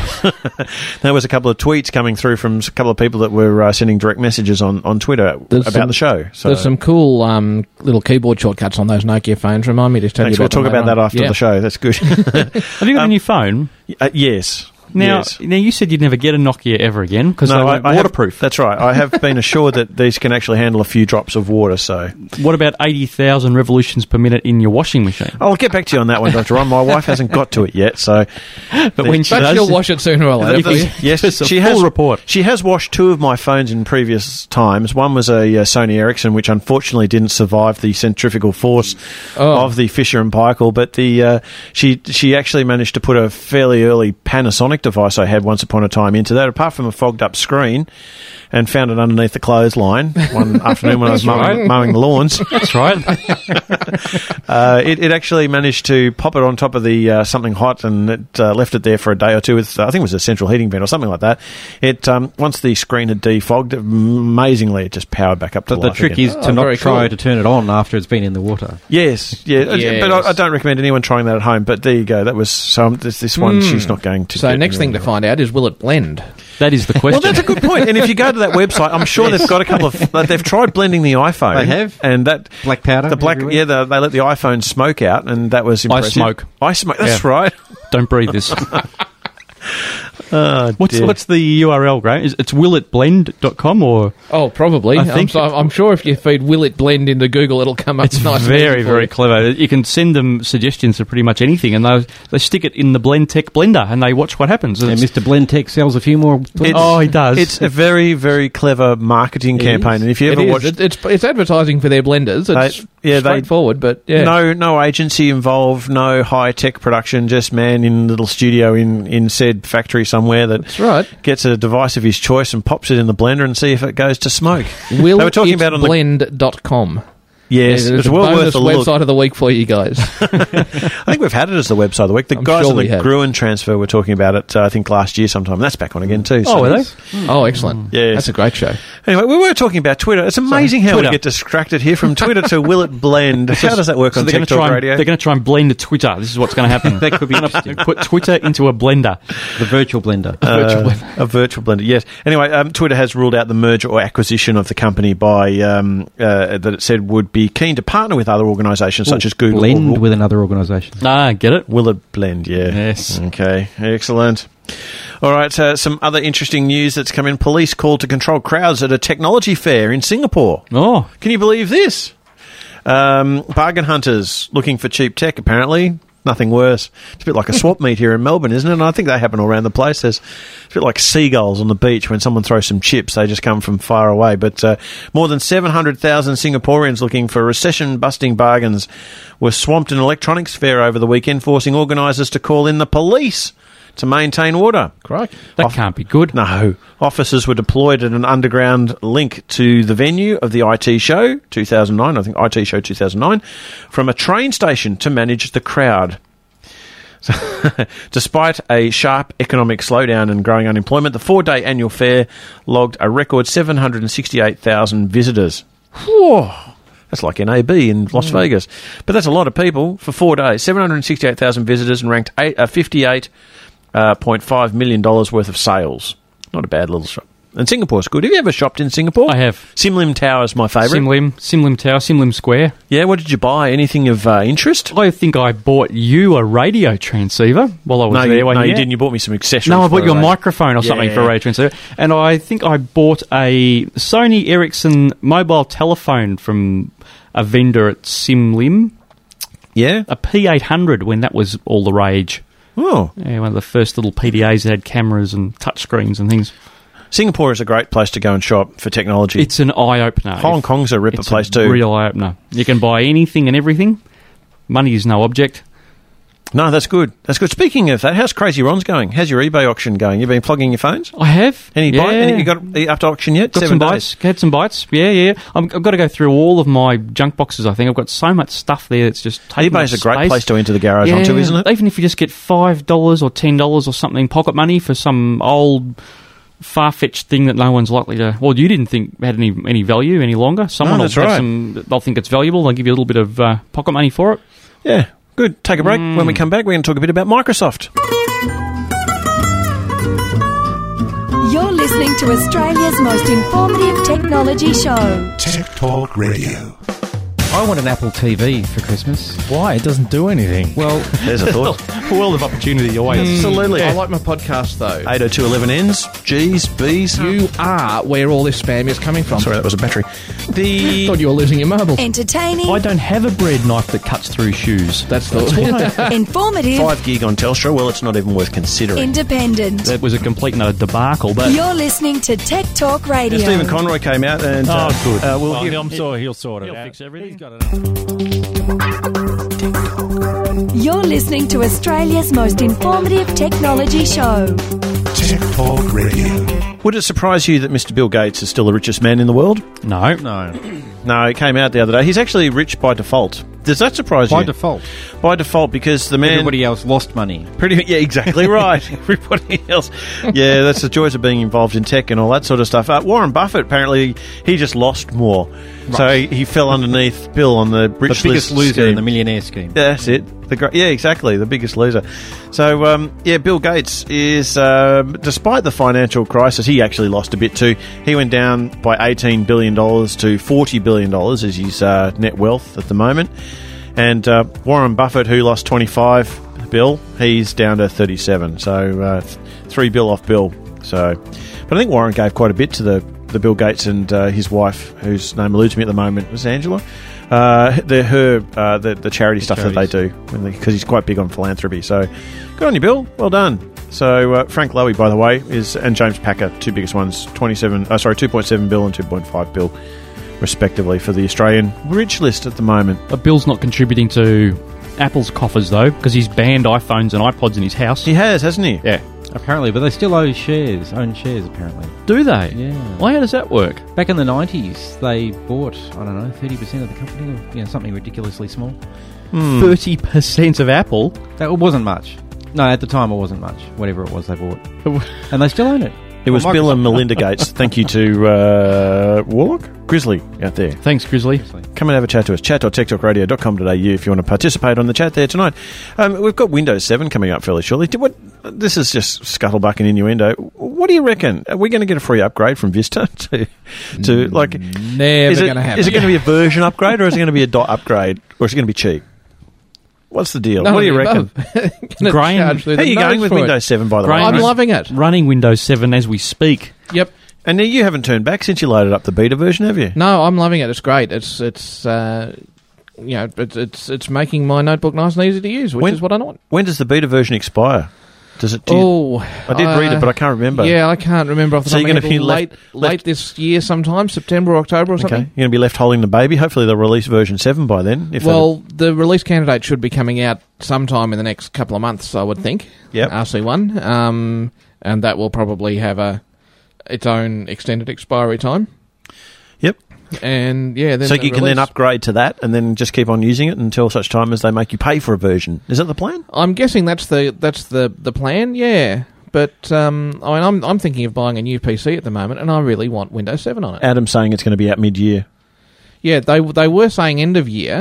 There was a couple of tweets coming through from a couple of people that were uh, sending direct messages on, on Twitter there's about some, the show. So. There's some cool um, little keyboard shortcuts on those Nokia phones. Remind me to tell Thanks, you about we'll talk about that that after yeah. the show. That's good. Have you got um, a new phone? Uh, yes. Now, yes. now, you said you'd never get a Nokia ever again because no, they weren't I, I waterproof. Have, that's right. I have been assured that these can actually handle a few drops of water. So, what about eighty thousand revolutions per minute in your washing machine? I'll get back to you on that one, Doctor Ron. My wife hasn't got to it yet, so but the, when she but does, she'll wash it sooner or later. Yes, it's a she full has. Report. She has washed two of my phones in previous times. One was a uh, Sony Ericsson, which unfortunately didn't survive the centrifugal force oh. of the Fisher and Paykel. But the uh, she she actually managed to put a fairly early Panasonic device I had once upon a time into that, apart from a fogged up screen, and found it underneath the clothesline one afternoon when I was mowing, right. mowing the lawns. That's right. uh, it, it actually managed to pop it on top of the uh, something hot, and it uh, left it there for a day or two with, uh, I think it was a central heating vent or something like that. It um, once the screen had defogged, amazingly it just powered back up to but life the trick again. is to oh, not try cool. to turn it on after it's been in the water. Yes, yeah, yes. but I, I don't recommend anyone trying that at home. But there you go. That was so. Um, this, this one, mm. she's not going to. So next thing to find out is will it blend? That is the question. Well, that's a good point. And if you go to that website, I'm sure yes. they've got a couple of. Like, they've tried blending the iPhone. They have, and that black powder. The black, everywhere. yeah. The, they let the iPhone smoke out, and that was impressive. I smoke. I smoke. That's yeah. right. Don't breathe this. Oh, what's dear. what's the U R L, Graham? Is it's will it blend dot com or? Oh, probably. I think I'm, so, I'm sure if you feed will it blend into Google, it'll come up. It's nice very, and very clever. You can send them suggestions for pretty much anything, and they they stick it in the Blendtec blender, and they watch what happens. And Mister Blendtec sells a few more. Oh, he does. It's a very, very clever marketing it campaign, is. and if you ever it watch, it, it's it's advertising for their blenders. It's they, yeah, straightforward, they, but yeah. no, no agency involved, no high tech production, just man in little studio in in said factory somewhere that. That's right. Gets a device of his choice and pops it in the blender and see if it goes to smoke. Will they were talking it about on blend dot com. Yes, yeah, it's a well bonus worth a website look. of the week for you guys. I think we've had it as the website of the week. The I'm guys sure on the have. Gruen transfer were talking about it, uh, I think, last year sometime. That's back on again too. Oh, so were they? Mm. Oh, excellent. Yes. That's a great show. Anyway, we were talking about Twitter. It's amazing Sorry, how Twitter. we get distracted here from Twitter to will it blend. How does that work so on they're gonna TikTok try and, Radio? They're going to try and blend the Twitter. This is what's going to happen. That could be interesting. Put Twitter into a blender. The virtual blender. Uh, virtual blender. A virtual blender, yes. Anyway, um, Twitter has ruled out the merger or acquisition of the company by um, uh, that it said would be keen to partner with other organisations such as Google. Blend or, with another organisation. Ah, get it? Will it blend, yeah. Yes. Okay, excellent. All right, uh, some other interesting news that's come in. Police called to control crowds at a technology fair in Singapore. Oh. Can you believe this? Um, bargain hunters looking for cheap tech, apparently. Nothing worse. It's a bit like a swap meet here in Melbourne, isn't it? And I think they happen all around the place. There's it's a bit like seagulls on the beach when someone throws some chips. They just come from far away. But uh, more than seven hundred thousand Singaporeans looking for recession-busting bargains were swamped in an electronics fair over the weekend, forcing organisers to call in the police to maintain order. Crikey. That Off- can't be good. No. Officers were deployed at an underground link to the venue of the I T show, two thousand nine, I think I T show two thousand nine, from a train station to manage the crowd. So, despite a sharp economic slowdown and growing unemployment, the four-day annual fair logged a record seven hundred sixty-eight thousand visitors. Whoa. That's like N A B in Las mm. Vegas. But that's a lot of people for four days. seven hundred sixty-eight thousand visitors and ranked eight, uh, fifty-eight point five million dollars worth of sales. Not a bad little shop. And Singapore's good. Have you ever shopped in Singapore? I have. Sim Lim Tower is my favourite. Sim Lim, Sim Lim Tower, Sim Lim Square. Yeah, what did you buy? Anything of uh, interest? I think I bought you a radio transceiver while I was no, there. You, one no, year. you didn't. You bought me some accessories. No, I bought for you a radio. microphone or yeah. something for a radio transceiver. And I think I bought a Sony Ericsson mobile telephone from a vendor at Sim Lim. Yeah? A P eight hundred when that was all the rage. Oh. Yeah, one of the first little P D As that had cameras and touchscreens and things. Singapore is a great place to go and shop for technology. It's an eye-opener. Hong Kong's a ripper it's place a too. real eye-opener. You can buy anything and everything. Money is no object. No, that's good. That's good. Speaking of that, how's Crazy Ron's going? How's your eBay auction going? You've been plugging your phones? I have. Any yeah. bite? Any, you got are you up to auction yet? Got Seven some days. bites. Had some bites. Yeah, yeah. I'm, I've got to go through all of my junk boxes, I think. I've got so much stuff there that's just taking eBay's up a great space. place to enter the garage yeah, onto, isn't it? Even if you just get five dollars or ten dollars or something pocket money for some old far-fetched thing that no one's likely to... Well, you didn't think had any any value any longer. Someone No, will that's have right. some... They'll think it's valuable. They'll give you a little bit of uh, pocket money for it. Yeah, good. Take a break. Mm. When we come back, we're going to talk a bit about Microsoft. You're listening to Australia's most informative technology show. Tech Talk Radio. I want an Apple T V for Christmas. Why? It doesn't do anything. Well, there's a thought. World of opportunity always. Absolutely. I like my podcast, though. eight oh two eleven N's, G's, B's. You are where all this spam is coming from. Sorry, that was a battery. The thought you were losing your marbles. Entertaining. I don't have a bread knife that cuts through shoes. That's the why. Informative. five gig on Telstra. Well, it's not even worth considering. Independent. That was a complete and utter debacle. But You're listening to Tech Talk Radio. Stephen Conroy came out and... Uh, Oh, good. Uh, we'll Oh, give, I'm sure he'll sort it he'll out. fix everything. He's got it up. You're listening to Australia's most informative technology show. Tech Talk Radio. Would it surprise you that Mister Bill Gates is still the richest man in the world? No. No. No, it came out the other day. He's actually rich by default. Does that surprise by you? default. By default, because the man... Everybody else lost money. Pretty, yeah, exactly right. Everybody else. Yeah, that's the joys of being involved in tech and all that sort of stuff. Uh, Warren Buffett, apparently, he just lost more. Right. So he, he fell underneath Bill on the rich The biggest list loser scheme. in the millionaire scheme. That's it. The gr- yeah, exactly. The biggest loser. So, um, yeah, Bill Gates is, uh, despite the financial crisis, he actually lost a bit too. He went down by eighteen billion dollars to forty billion dollars as his uh, net wealth at the moment. And uh, Warren Buffett, who lost twenty-five bill, he's down to thirty-seven. So, uh, th- three bill off Bill. So, but I think Warren gave quite a bit to the, the Bill Gates and uh, his wife, whose name eludes me at the moment, was Angela. Uh, the her uh, the the charity the stuff charities. that they do because he's quite big on philanthropy. So good on you, Bill. Well done. So uh, Frank Lowy, by the way, is and James Packer, two biggest ones, twenty-seven. Uh, sorry, two point seven bill and two point five bill, respectively, for the Australian rich list at the moment. But Bill's not contributing to Apple's coffers though, because he's banned iPhones and iPods in his house. He has, hasn't he? Yeah. Apparently, but they still owe shares, own shares, apparently. Do they? Yeah. Well, how does that work? Back in the nineties, they bought, I don't know, thirty percent of the company, or you know, something ridiculously small. Hmm. thirty percent of Apple? That wasn't much. No, at the time it wasn't much, whatever it was they bought. And they still own it. It was well, Bill and Melinda Gates. Thank you to uh, Warlock? Grizzly out there. Thanks, Grizzly. Come and have a chat to us. chat dot tech talk radio dot com dot a u if you want to participate on the chat there tonight. Um, we've got Windows seven coming up fairly shortly. What, this is just scuttlebutt and innuendo. What do you reckon? Are we going to get a free upgrade from Vista? to, to like, Never is it, going to happen. Is it going to be a version upgrade or is it going to be a dot upgrade or is it going to be cheap? What's the deal? None what do you of the reckon? above. Graham, charge through How are the you nose going with for it. Windows seven, by the way? Graham, I'm loving it. Running Windows seven as we speak. Yep. And now you haven't turned back since you loaded up the beta version, have you? No, I'm loving it. It's great. It's it's uh, you know it's it's it's making my notebook nice and easy to use, which When- is what I want. When does the beta version expire? Does it? Do you, oh, I did uh, read it, but I can't remember. Yeah, I can't remember off the so top of my head. So you're going to be late, left, left late this year sometime, September or October or something? Okay. You're going to be left holding the baby. Hopefully they'll release version seven by then. If well, the release candidate should be coming out sometime in the next couple of months, I would think. Yep. R C one. Um, and that will probably have a its own extended expiry time. Yep. And yeah, then so the you can release. then upgrade to that, and then just keep on using it until such time as they make you pay for a version. Is that the plan? I'm guessing that's the that's the, the plan. Yeah, but um, I mean, I'm I'm thinking of buying a new P C at the moment, and I really want Windows seven on it. Adam's saying it's going to be out mid-year. Yeah, they they were saying end of year,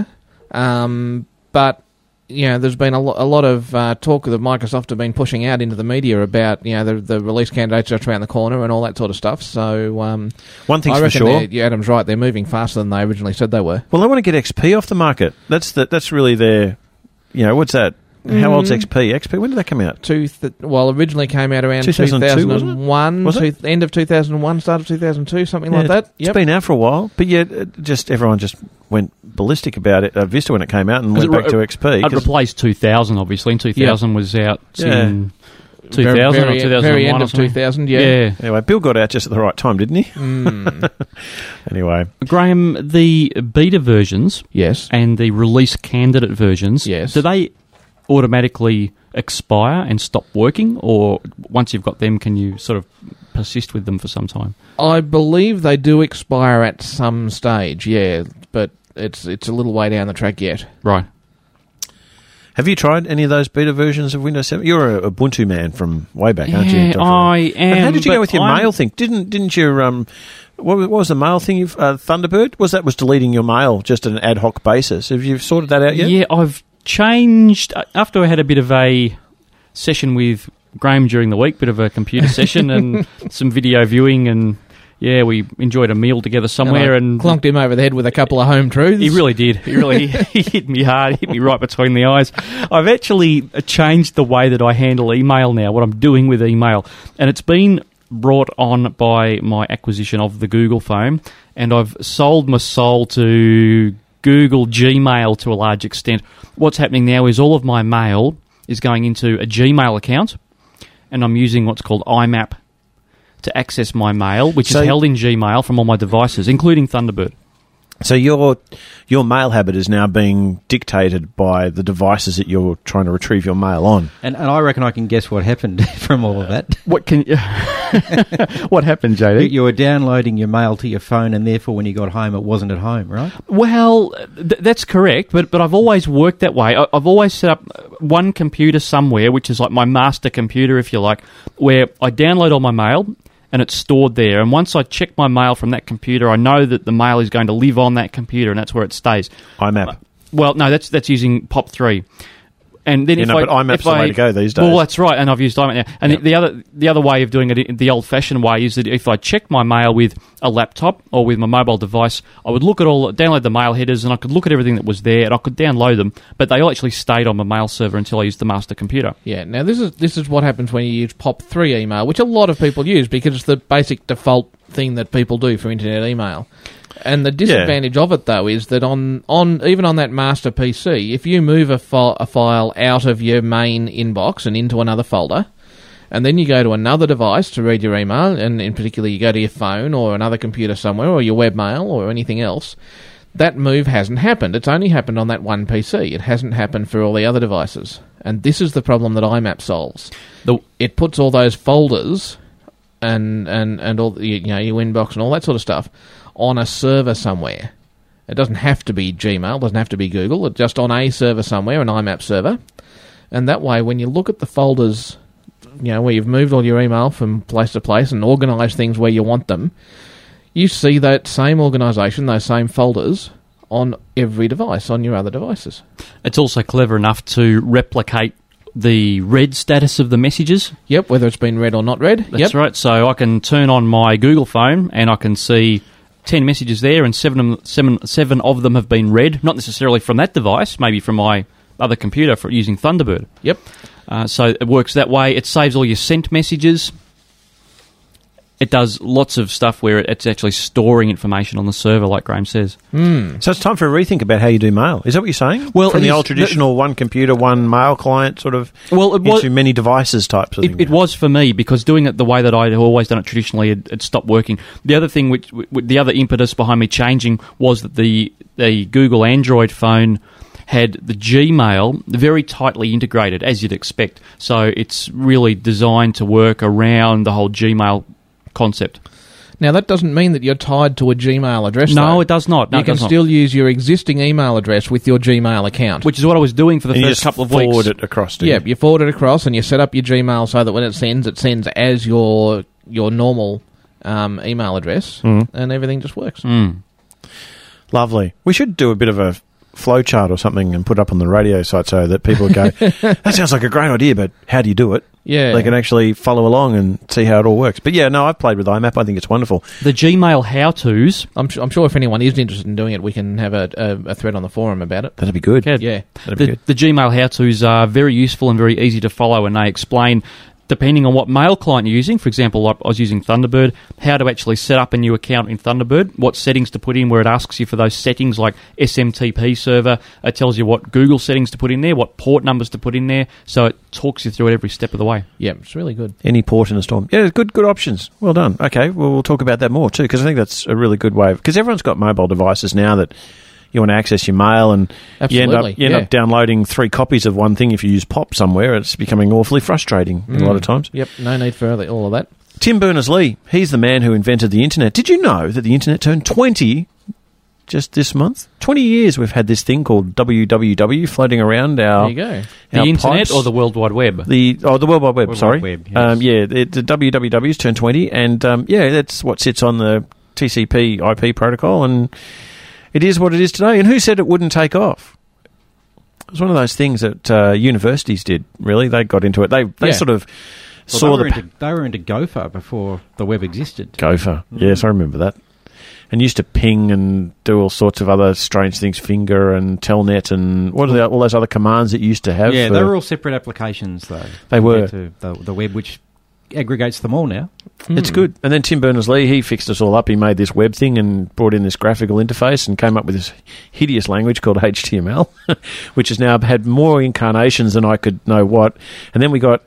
um, but you know, there's been a, lo- a lot of uh, talk that Microsoft have been pushing out into the media about, you know, the, the release candidates just around the corner and all that sort of stuff. So um, one thing's I for sure, yeah, Adam's right. They're moving faster than they originally said they were. Well, they want to get X P off the market. That's the, that's really their, you know, what's that? Mm. How old's X P? X P, when did that come out? Two th- well, originally came out around two thousand two, two thousand one, was it? Was it? Two, end of two thousand one, start of two thousand two, something yeah, like that. It's yep. been out for a while, but yeah, just everyone just went ballistic about it. Uh, Vista when it came out and went back re- to X P. It replaced two thousand, obviously, and two thousand yeah. was out yeah. in two thousand very, or two thousand one. Very end of two thousand, yeah. yeah. Anyway, Bill got out just at the right time, didn't he? Mm. Anyway. Graham, the beta versions yes, and the release candidate versions, yes. do they automatically expire and stop working, or once you've got them, can you sort of persist with them for some time? I believe they do expire at some stage, yeah, but it's it's a little way down the track yet. Right. Have you tried any of those beta versions of Windows seven? You're a Ubuntu man from way back, aren't yeah, you? Doctor I am. And how did you go with your I'm, mail thing? Didn't didn't you um what, what was the mail thing? You've, uh, Thunderbird was that was deleting your mail just on an ad hoc basis. Have you sorted that out yet? Yeah, I've changed after I had a bit of a session with Graham during the week, bit of a computer session and some video viewing, and yeah, we enjoyed a meal together somewhere and, and clunked him over the head with a couple of home truths. He really did. He really he hit me hard, he hit me right between the eyes. I've actually changed the way that I handle email now, what I'm doing with email, and it's been brought on by my acquisition of the Google phone, and I've sold my soul to Google Gmail to a large extent. What's happening now is all of my mail is going into a Gmail account, and I'm using what's called I MAP to access my mail, which so, is held in Gmail from all my devices, including Thunderbird. So your your mail habit is now being dictated by the devices that you're trying to retrieve your mail on. And, and I reckon I can guess what happened from all of that. What can what happened, J D? You, you were downloading your mail to your phone, and therefore when you got home, it wasn't at home, right? Well, th- that's correct, but but I've always worked that way. I, I've always set up one computer somewhere, which is like my master computer, if you like, where I download all my mail, and it's stored there. And once I check my mail from that computer, I know that the mail is going to live on that computer, and that's where it stays. I MAP. Well, no, that's that's using P O P three. And then you if know, I, but I MAP's the I, way to go these days. Well, that's right, and I've used I MAP now. And yep. the, the other the other way of doing it, the old-fashioned way, is that if I check my mail with a laptop or with my mobile device, I would look at all, download the mail headers, and I could look at everything that was there, and I could download them. But they all actually stayed on my mail server until I used the master computer. Yeah. Now this is this is what happens when you use P O P three email, which a lot of people use because it's the basic default thing that people do for internet email. And the disadvantage yeah. of it, though, is that on, on even on that master P C, if you move a, fi- a file out of your main inbox and into another folder, and then you go to another device to read your email, and in particular you go to your phone or another computer somewhere or your webmail or anything else, that move hasn't happened. It's only happened on that one P C. It hasn't happened for all the other devices. And this is the problem that I MAP solves. The, it puts all those folders and, and, and all you know your inbox and all that sort of stuff on a server somewhere. It doesn't have to be Gmail, doesn't have to be Google, it's just on a server somewhere, an I MAP server. And that way, when you look at the folders, you know, where you've moved all your email from place to place and organised things where you want them, you see that same organisation, those same folders, on every device, on your other devices. It's also clever enough to replicate the read status of the messages. Yep, whether it's been read or not read. That's yep. right. So I can turn on my Google phone and I can see ten messages there, and seven, seven, seven of them have been read, not necessarily from that device, maybe from my other computer for using Thunderbird. Yep. Uh, so it works that way. It saves all your sent messages. it does lots of stuff where it's actually storing information on the server, like Graham says. Mm. So it's time for a rethink about how you do mail. Is that what you're saying? Well, from the is, old traditional one computer, one mail client sort of well, it was, into many devices types of it, thing. It was for me, because doing it the way that I'd always done it traditionally, it, it stopped working. The other thing, which, which the other impetus behind me changing was that the the Google Android phone had the Gmail very tightly integrated, as you'd expect. So it's really designed to work around the whole Gmail concept. Now, that doesn't mean that you're tied to a Gmail address, No, though. it does not. No, you it can does not. still use your existing email address with your Gmail account. Which is what I was doing for the and first you just couple of forward weeks. it across, do Yeah, you? you forward it across and you set up your Gmail so that when it sends, it sends as your your normal um, email address, Mm. and everything just works. Mm. Lovely. We should do a bit of a flow chart or something and put up on the radio site so that people go, that sounds like a great idea, but how do you do it? Yeah. They can actually follow along and see how it all works. But yeah, no, I've played with I M A P. I think it's wonderful. The Gmail how-tos... I'm, su- I'm sure if anyone is interested in doing it, we can have a, a, a thread on the forum about it. That'd be good. Yeah. Yeah. That'd be The, good. the Gmail how-tos are very useful and very easy to follow, and they explain, depending on what mail client you're using, for example, like I was using Thunderbird, how to actually set up a new account in Thunderbird, what settings to put in, where it asks you for those settings like S M T P server. It tells you what Google settings to put in there, what port numbers to put in there, so it talks you through it every step of the way. Yeah, it's really good. Any port in a storm. Yeah, good good options. Well done. Okay, well, we'll talk about that more too, because I think that's a really good way. Because everyone's got mobile devices now that you want to access your mail, and you end up, Absolutely, you end yeah. up downloading three copies of one thing if you use Pop somewhere. It's becoming awfully frustrating Mm. a lot of times. Yep, no need for all of that. Tim Berners-Lee, he's the man who invented the internet. Did you know that the internet turned twenty just this month? twenty years we've had this thing called W W W floating around our... There you go. The our internet pipes. or the World Wide Web? The oh, the World Wide Web. World sorry, Wide Web, yes. um, yeah, it, the W W W's turned twenty, and um, yeah, that's what sits on the T C P I P protocol, and it is what it is today. And who said it wouldn't take off? It was one of those things that uh, universities did. Really, they got into it. They they Yeah. sort of Well, saw they, were the into, they were into Gopher before the web existed. Gopher. Mm. Yes, I remember that. And used to ping and do all sorts of other strange things, Finger and Telnet and what are the, all those other commands that you used to have? Yeah, for- they were all separate applications, though. They were. compared to the, the web, which aggregates them all now. It's good. And then Tim Berners-Lee, he fixed us all up. He made this web thing and brought in this graphical interface and came up with this hideous language called H T M L, which has now had more incarnations than I could know what. And then we got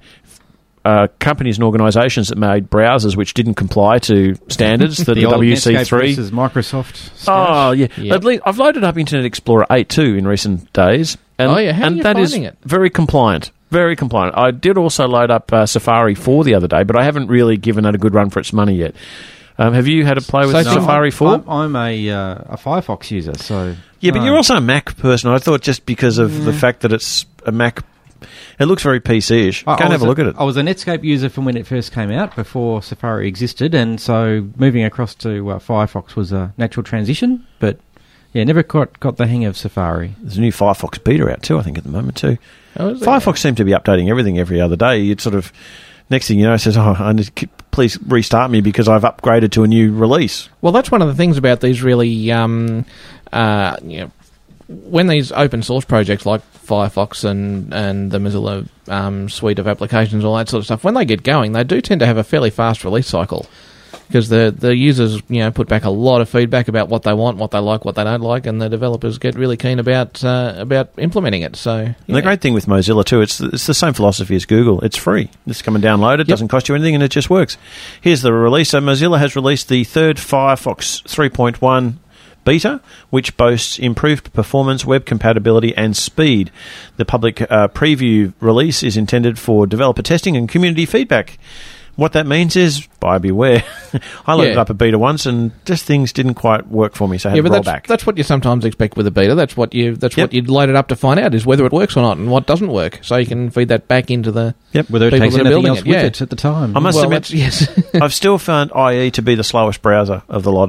uh, companies and organisations that made browsers which didn't comply to standards, the, the, old W C Netscape three. versus Microsoft. Oh, yeah. Yeah. At least I've loaded up Internet Explorer eight too in recent days. And, Oh, yeah. How are and you that is finding it? very compliant. Very compliant. I did also load up uh, Safari four the other day, but I haven't really given it a good run for its money yet. Um, have you had a play with So Safari four? I'm, I'm a, uh, a Firefox user, so... Yeah, but no. you're also a Mac person. I thought just because of the fact that it's a Mac, it looks very P C-ish. Go I- I and have was a look at it. I was a Netscape user from when it first came out, before Safari existed, and so moving across to uh, Firefox was a natural transition, but yeah, never quite got the hang of Safari. There's a new Firefox beta out too, I think, at the moment too. Oh, is there? Firefox seems to be updating everything every other day. You'd sort of, next thing you know, it says, oh, I need to keep, please restart me because I've upgraded to a new release. Well, that's one of the things about these really, um, uh, you know, when these open source projects like Firefox and, and the Mozilla um, suite of applications, all that sort of stuff, when they get going, they do tend to have a fairly fast release cycle. Because the the users, you know, put back a lot of feedback about what they want, what they like, what they don't like, and the developers get really keen about uh, about implementing it. So, And yeah. the great thing with Mozilla too, it's it's the same philosophy as Google. It's free. Just come and download it. Yep. Doesn't cost you anything, and it just works. Here's the release. So Mozilla has released the third Firefox three point one beta, which boasts improved performance, web compatibility, and speed. The public uh, preview release is intended for developer testing and community feedback. What that means is, buyer beware. I loaded Yeah. up a beta once, and just things didn't quite work for me, so I had yeah, to but roll that's, back. that's what you sometimes expect with a beta. That's what you that's Yep. what you'd load it up to find out is whether it works or not, and what doesn't work, so you can feed that back into the Yep. Whether it people takes that are anything building else it. with Yeah. it at the time. I must well, admit, that's- yes. I've still found I E to be the slowest browser of the lot of them.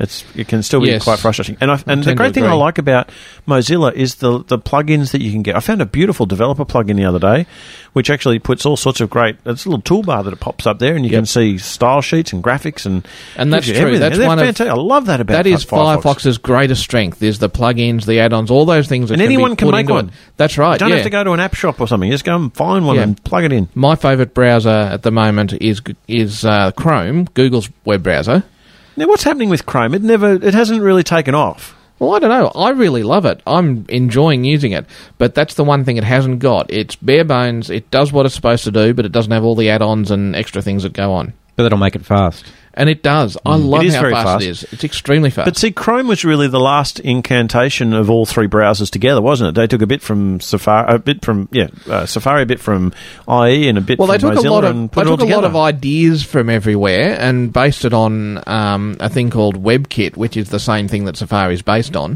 It's it can still be Yes. quite frustrating. And I, and the tend to great thing I agree. like about Mozilla is the the plugins that you can get. I found a beautiful developer plugin the other day, which actually puts all sorts of great. It's a little toolbar that it pops up there, and you Yep. can see style sheets and graphics and And that's gives you true. everything. That's They're one of fantastic. I love that about that is Firefox. Firefox's greatest strength. Is the plugins, the add-ons, all those things. That And can be anyone can put make into one. it. That's right. You don't yeah. have to go to an app shop or something. Just go and find one Yeah. and plug it in. My favourite browser at the moment is is uh, Chrome, Google's web browser. Now, what's happening with Chrome? It never, it hasn't really taken off. Well, I don't know. I really love it. I'm enjoying using it. But that's the one thing it hasn't got. It's bare bones. It does what it's supposed to do, but it doesn't have all the add-ons and extra things that go on. But that'll make it fast. And it does. I love It is how very fast, fast. it is. It's extremely fast. But see, Chrome was really the last incantation of all three browsers together, wasn't it? They took a bit from Safari, a bit from yeah, uh, Safari, a bit from I E, and a bit well, from they took Mozilla, a lot of and they put it all took a lot together. of ideas from everywhere and based it on um, a thing called WebKit, which is the same thing that Safari is based on.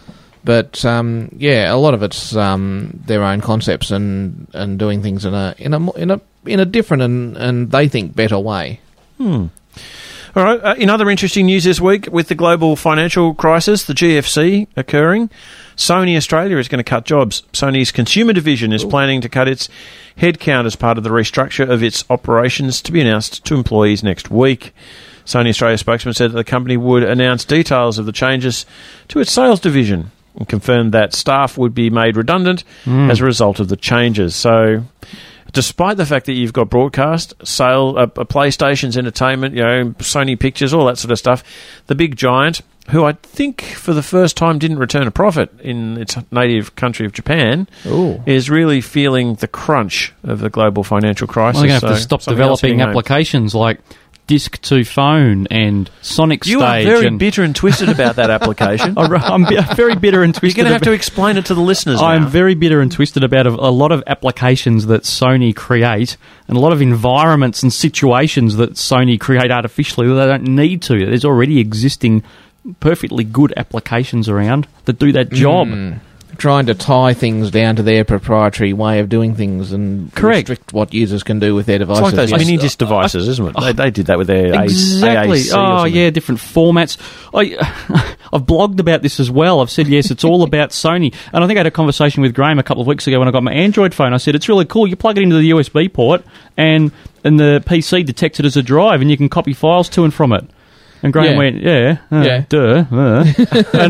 But um, yeah, a lot of it's um, their own concepts and, and doing things in a in a mo- in a in a different and, and they think better way. Hmm. All right. Uh, in other interesting news this week, with the global financial crisis, the G F C occurring, Sony Australia is going to cut jobs. Sony's consumer division is Ooh. planning to cut its headcount as part of the restructure of its operations to be announced to employees next week. Sony Australia spokesman said that the company would announce details of the changes to its sales division and confirmed that staff would be made redundant mm. as a result of the changes. So, despite the fact that you've got broadcast, sale, uh, uh, PlayStation's entertainment, you know, Sony Pictures, all that sort of stuff, the big giant, who I think for the first time didn't return a profit in its native country of Japan, Ooh. is really feeling the crunch of the global financial crisis. Well, they're going to have so to stop something else developing getting applications like Disc to Phone and Sonic You Stage. are very and bitter and twisted about that application. I'm bi- very bitter and twisted. You're going to have about- to explain it to the listeners now. I'm very bitter and twisted about a, a lot of applications that Sony create and a lot of environments and situations that Sony create artificially that they don't need to. There's already existing perfectly good applications around that do that job. Mm. Trying to tie things down to their proprietary way of doing things and Correct. restrict what users can do with their It's devices. like those yes. mini disc devices, isn't it? They, they did that with their Exactly. A A C or Oh, something. yeah, different formats. I, I've blogged about this as well. I've said, yes, it's all about Sony. And I think I had a conversation with Graham a couple of weeks ago when I got my Android phone. I said, it's really cool. You plug it into the U S B port and, and the P C detects it as a drive and you can copy files to and from it. And Graham Yeah. went, yeah, uh, Yeah. duh. Uh. and,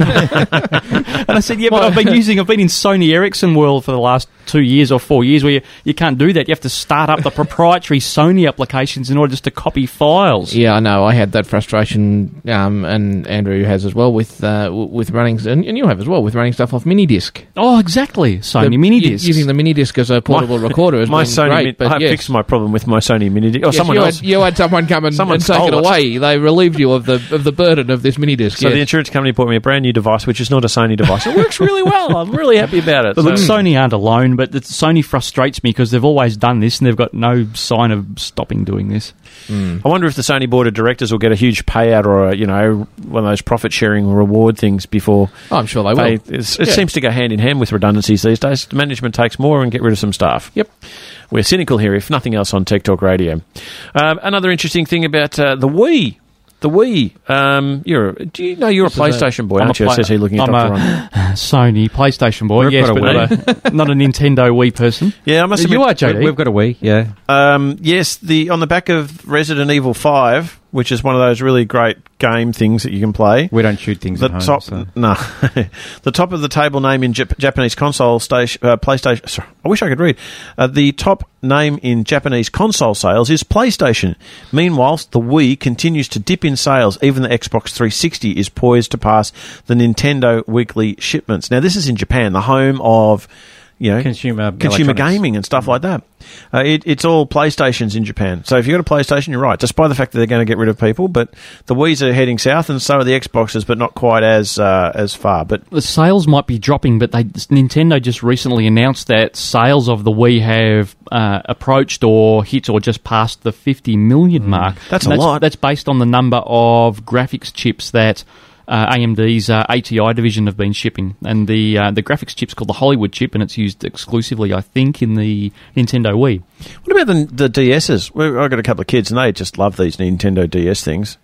and I said, yeah, but I've been using, I've been in Sony Ericsson world for the last two years or four years where you, you can't do that. You have to start up the proprietary Sony applications in order just to copy files. Yeah, I know. I had that frustration, um, and Andrew has as well with uh, w- with running, and, and you have as well with running stuff off mini disc. Oh, exactly. Sony The- mini u- discs. using the mini disc as a portable My- recorder has my been Sony great. Min- but I yes. fixed my problem with my Sony Mini disc. Or Yes, someone you else. Had, you had someone come and, Someone and take it stole it. away. They relieved you of the of the burden of this mini disc. So yes. the insurance company bought me a brand new device, which is not a Sony device. It works really well. I'm really happy about it. But look, So- Sony aren't alone, but it's, Sony frustrates me because they've always done this and they've got no sign of stopping doing this. Mm. I wonder if the Sony board of directors will get a huge payout or a, you know, one of those profit sharing reward things before. Oh, I'm sure they will. it's- It Yeah. seems to go hand in hand with redundancies these days. The management takes more and get rid of some staff. Yep. We're cynical here, if nothing else, on Tech Talk Radio. Um, another interesting thing about uh, the Wii. The Wii. Um, you're, a- do you know you're This a is a- PlayStation boy, I'm a aren't you? play- Says he looking at I'm Doctor a Ron. Sony PlayStation boy, We've yes, got a but not a, not a Nintendo Wii person. Yeah, I must You admit, are, J D. We've got a Wii, yeah. Um, yes, the on the back of Resident Evil five, which is one of those really great game things that you can play. We don't shoot things The at home. top, so. no, the top of the table name in Jap- Japanese console station, uh, PlayStation. Sorry, I wish I could read. Uh, the top name in Japanese console sales is PlayStation. Meanwhile, the Wii continues to dip in sales. Even the Xbox three sixty is poised to pass the Nintendo weekly shipments. Now, this is in Japan, the home of, you know, Consumer consumer electronics. gaming and stuff like that. Uh, it, it's all PlayStations in Japan. So if you've got a PlayStation, you're right. Despite the fact that they're going to get rid of people, but the Wii's are heading south, and so are the Xboxes, but not quite as uh, as far. But The sales might be dropping, but they Nintendo just recently announced that sales of the Wii have uh, approached or hit or just passed the fifty million mark. That's And a lot. That's based on the number of graphics chips that uh, A M D's uh, A T I division have been shipping. And the uh, the graphics chip's called the Hollywood chip, and it's used exclusively, I think, in the Nintendo Wii. what about the, the D Ss? Well, I've got a couple of kids, and they just love these Nintendo D S things.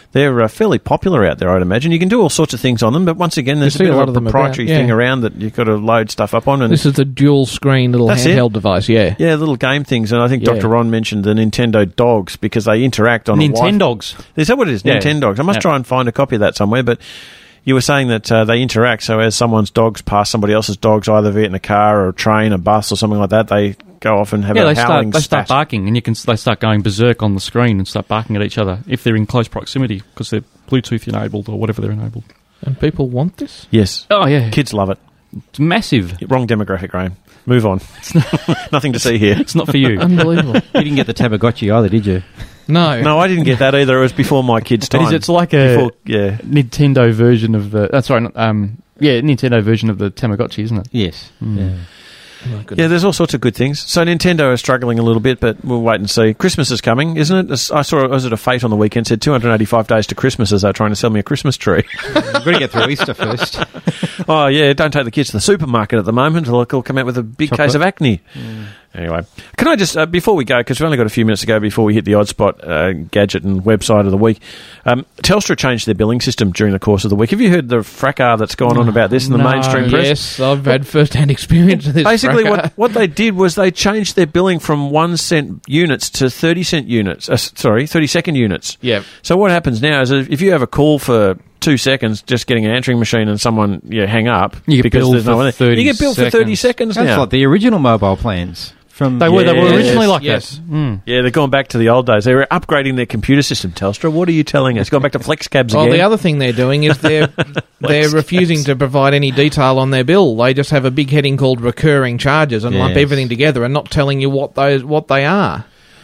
they're uh, fairly popular out there, I'd imagine. You can do all sorts of things on them, but once again, there's a see bit a of lot a of them proprietary about, yeah. thing around that you've got to load stuff up on. And This is the dual screen little That's handheld it. device, yeah. yeah, little game things, and I think Yeah. Doctor Ron mentioned the Nintendo Dogs because they interact on a Wi- Nintendogs. Is that what it is? Yeah. Nintendogs. I must Yeah. try and find a copy of that somewhere, but you were saying that uh, they interact, so as someone's dogs pass somebody else's dogs, either be it in a car or a train, a bus or something like that, they go off and have Yeah, a they start, howling they start spat. barking, and you can they start going berserk on the screen and start barking at each other if they're in close proximity because they're Bluetooth enabled or whatever they're enabled. And people want this? Yes. Oh, yeah. Kids love it. It's massive. Wrong demographic, Graham. Move on. Nothing to see here. It's not for you. Unbelievable. You didn't get the Tamagotchi either, did you? No. No, I didn't get that either. It was before my kids' It time. is, it's like a Before, yeah. Nintendo version of the... Uh, sorry, not, um, yeah, Nintendo version of the Tamagotchi, isn't it? Yes. Mm. Yeah. Yeah, there's all sorts of good things. So Nintendo is struggling a little bit, but we'll wait and see. Christmas is coming, isn't it? It's- I saw, was it a Fate on the weekend, said two hundred eighty-five days to Christmas as they're trying to sell me a Christmas tree. You've got to get through Easter first. Oh, yeah, don't take the kids to the supermarket at the moment. They'll they'll come out with a big Chocolate. case of acne. Anyway, can I just, uh, before we go, because we've only got a few minutes to go before we hit the Oddspot uh, gadget and website of the week, um, Telstra changed their billing system during the course of the week. Have you heard the fracas that's gone on about this in the No, mainstream press? Yes, I've had first-hand experience of this. Basically, fracas. what, what they did was they changed their billing from one cent units to thirty cent units. Uh, s- sorry, thirty second units. Yeah. So what happens now is if you have a call for two seconds, just getting an answering machine and someone you hang up You get because billed there's no for one there, thirty you get billed for thirty seconds That's now. like the original mobile plans. From They were, they were Yes, originally like yes. that. Mm. Yeah, they're going back to the old days. They were upgrading their computer system. Telstra, what are you telling us? Going back to flex cabs Well, again. the other thing they're doing is they're they're refusing to provide any detail on their bill. They just have a big heading called recurring charges and lump Yes. everything together and not telling you what those what they are.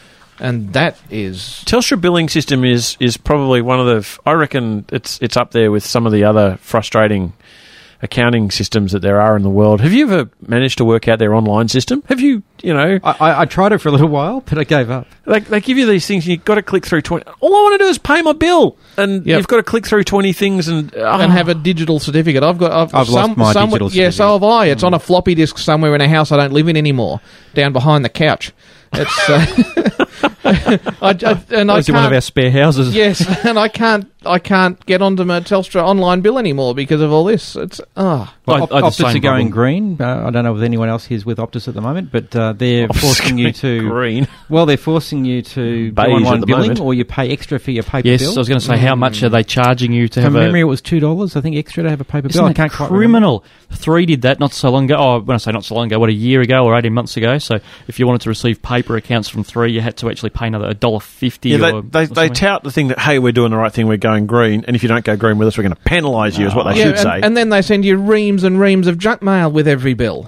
And that is Telstra billing system is is probably one of the. f- I reckon it's it's up there with some of the other frustrating accounting systems that there are in the world. Have you ever managed to work out their online system? Have you, you know, I, I, I tried it for a little while, but I gave up. they, they give you these things and you've got to click through twenty. All I want to do is pay my bill. And Yep. you've got to click through twenty things and... oh. and have a digital certificate. I've got. I've, I've lost my some- digital Yeah, so certificate. have I. It's on a floppy disk somewhere in a house I don't live in anymore, down behind the couch. It's. Uh, I, I, and I Those are one of can't- our spare houses. Yes, and I can't. I can't get onto my Telstra online bill anymore because of all this. It's ah. Well, I- Op- I had the Optus same are going problem. green. Uh, I don't know if anyone else here is with Optus at the moment, but uh, they're Optus forcing you going to green. Well, they're forcing you to do Beige online at the billing, moment. or you pay extra for your paper Yes, bill. I was going to say, how much are they charging you to From have memory, a... it was two dollars. I think extra to have a paper Isn't bill. I that can't quite remember. criminal? Three did that not so long ago. Oh, when I say not so long ago, what, a year ago or eighteen months ago? So if you wanted to receive paper accounts from Three, you had to actually pay another one dollar fifty. Yeah, they, or, they, or they something. tout the thing that, hey, we're doing the right thing, we're going green, and if you don't go green with us, we're going to penalise you, is what they Yeah, should and, say. and then they send you reams and reams of junk mail with every bill.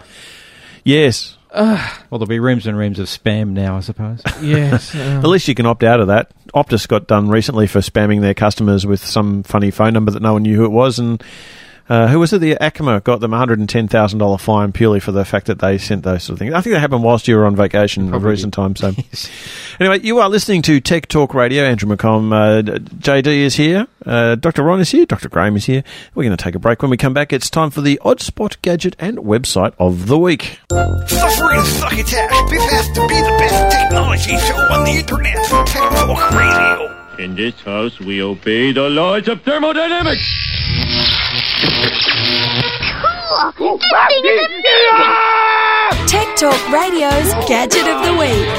Yes. Uh, Well, there'll be reams and reams of spam now, I suppose. yes. um, At least you can opt out of that. Optus got done recently for spamming their customers with some funny phone number that no one knew who it was, and uh, who was it? The Acma got them a one hundred ten thousand dollars fine purely for the fact that they sent those sort of things. I think that happened whilst you were on vacation of recent times. So, anyway, you are listening to Tech Talk Radio. Andrew McComb, uh, J D is here, uh, Doctor Ron is here, Doctor Graham is here. We're going to take a break. When we come back, it's time for the Oddspot gadget and website of the week. Suffering succotash. This has to be the best technology show on the internet. Tech Talk Radio. In this house, we obey the laws of thermodynamics. Cool! Tech Talk Radio's Gadget of the Week.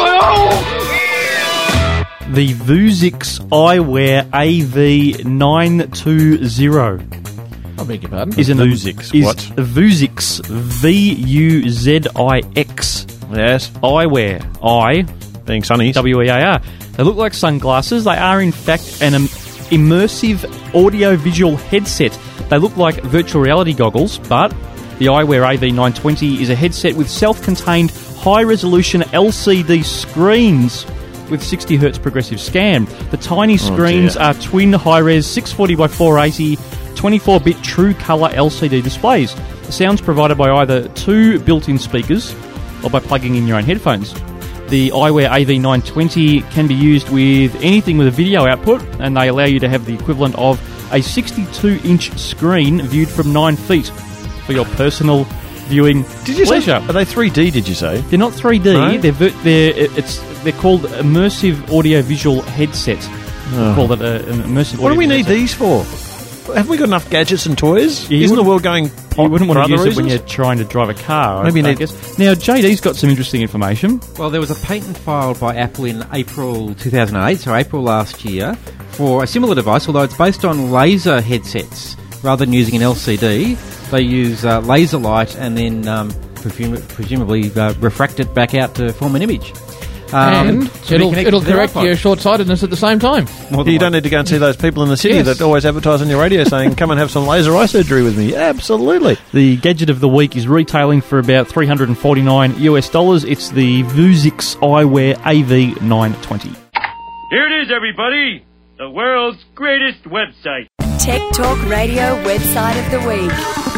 The Vuzix Eyewear A V nine twenty I beg your pardon. is an Vuzix, is what? Vuzix V U Z I X Yes. eyewear. I Being sunny. W E A R. They look like sunglasses. They are in fact an im- immersive audio-visual headset. They look like virtual reality goggles, but the Eyewear A V nine twenty is a headset with self-contained high-resolution L C D screens with sixty hertz progressive scan. The tiny screens dear. are twin high-res six forty by four eighty twenty-four bit true colour L C D displays. The sound's provided by either two built-in speakers or by plugging in your own headphones. The Eyewear A V nine twenty can be used with anything with a video output, and they allow you to have the equivalent of a sixty-two inch screen viewed from nine feet for your personal viewing Did you pleasure. say? Are they three D? Did you say? They're not three D. No? They're, vir- they're it's they're called immersive audio-visual headsets. Oh. Call it a, an immersive. What do we audio need headset. these for? Have we got enough gadgets and toys? Yeah, you Isn't the wouldn't- world going pop You wouldn't for want to other use it when reasons? you're trying to drive a car. Maybe I, you I need- guess. Now, J D's got some interesting information. Well, there was a patent filed by Apple in April two thousand eight, so April last year, for a similar device, although it's based on laser headsets rather than using an L C D. They use uh, laser light and then um, presum- presumably uh, refract it back out to form an image. Um, and to be it'll, connected it'll to their correct iPod. your short-sightedness at the same time. You don't need to go and see those people in the city Yes. that always advertise on your radio saying, come and have some laser eye surgery with me. Absolutely. The gadget of the week is retailing for about three hundred forty-nine US dollars. It's the Vuzix Eyewear A V nine twenty. Here it is, everybody. The world's greatest website. Tech Talk Radio website of the week.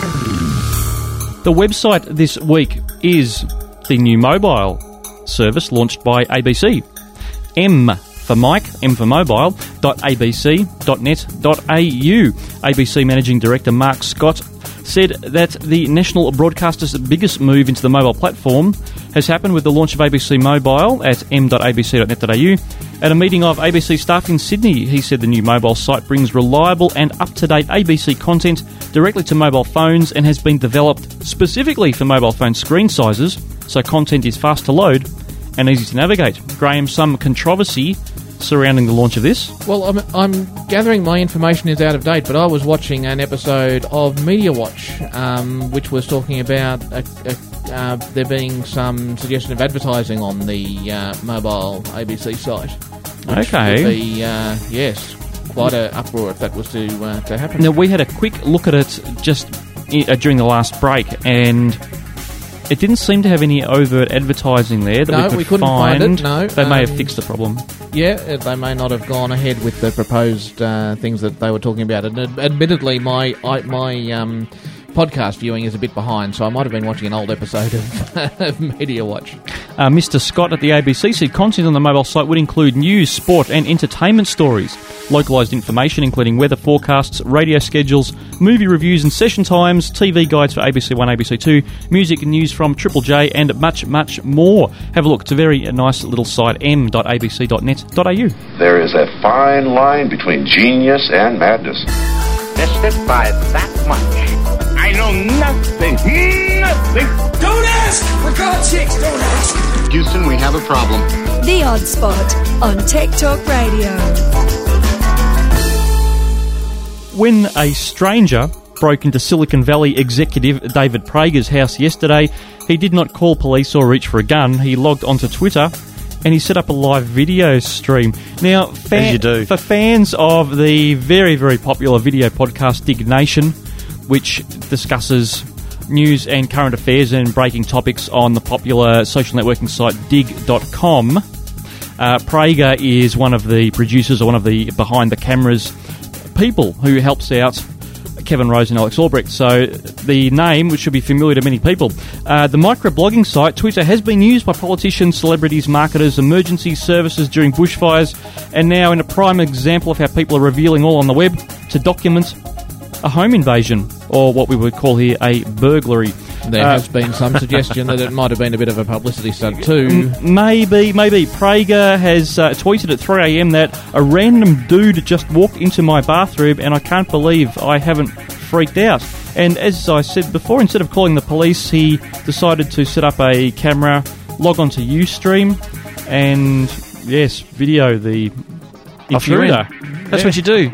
The website this week is the new mobile service launched by A B C. M for Mike, M for mobile, dot a b c dot net dot a u. A B C Managing Director Mark Scott said that the national broadcaster's biggest move into the mobile platform has happened with the launch of A B C Mobile at m dot a b c dot net dot a u. At a meeting of A B C staff in Sydney, he said the new mobile site brings reliable and up-to-date A B C content directly to mobile phones and has been developed specifically for mobile phone screen sizes, so content is fast to load and easy to navigate. Graham, some controversy surrounding the launch of this. Well, I'm, I'm gathering my information is out of date, but I was watching an episode of Media Watch, um, which was talking about a, a, uh, there being some suggestion of advertising on the uh, mobile A B C site. Which Okay. would be, uh, yes, quite a uproar if that was to uh, to happen. Now, we had a quick look at it just i- uh, during the last break, and it didn't seem to have any overt advertising there that No, we could we couldn't find. find it, no. They may have Um, fixed the problem. Yeah, uh, they may not have gone ahead with the proposed uh, things that they were talking about. And ad- admittedly, my I, my um, podcast viewing is a bit behind, so I might have been watching an old episode of, of Media Watch. Uh, Mister Scott at the A B C said content on the mobile site would include news, sport and entertainment stories, localised information including weather forecasts, radio schedules, movie reviews and session times, T V guides for A B C one, A B C two, music and news from Triple J and much, much more. Have a look. It's a very nice little site, m dot a b c dot net dot a u. There is a fine line between genius and madness. Missed it by that much. I know nothing. Nothing. Don't ask! For God's sakes, don't ask! Houston, we have a problem. The Odd Spot on Tech Talk Radio. When a stranger broke into Silicon Valley executive David Prager's house yesterday, he did not call police or reach for a gun. He logged onto Twitter and he set up a live video stream. Now, fan- As you do. for fans of the very, very popular video podcast Dig Nation, which discusses news and current affairs and breaking topics on the popular social networking site dig dot com, uh, Prager is one of the producers or one of the behind-the-cameras people who helps out Kevin Rose and Alex Albrecht. So the name, which should be familiar to many people. Uh, the microblogging site, Twitter, has been used by politicians, celebrities, marketers, emergency services during bushfires, and now in a prime example of how people are revealing all on the web to document a home invasion, or what we would call here a burglary. There Uh, has been some suggestion that it might have been a bit of a publicity stunt too. M- Maybe, maybe. Prager has uh, tweeted at three a.m. that a random dude just walked into my bathroom and I can't believe I haven't freaked out. And as I said before, instead of calling the police, he decided to set up a camera, log onto Ustream, and, yes, video the intruder. That's Yeah. what you do.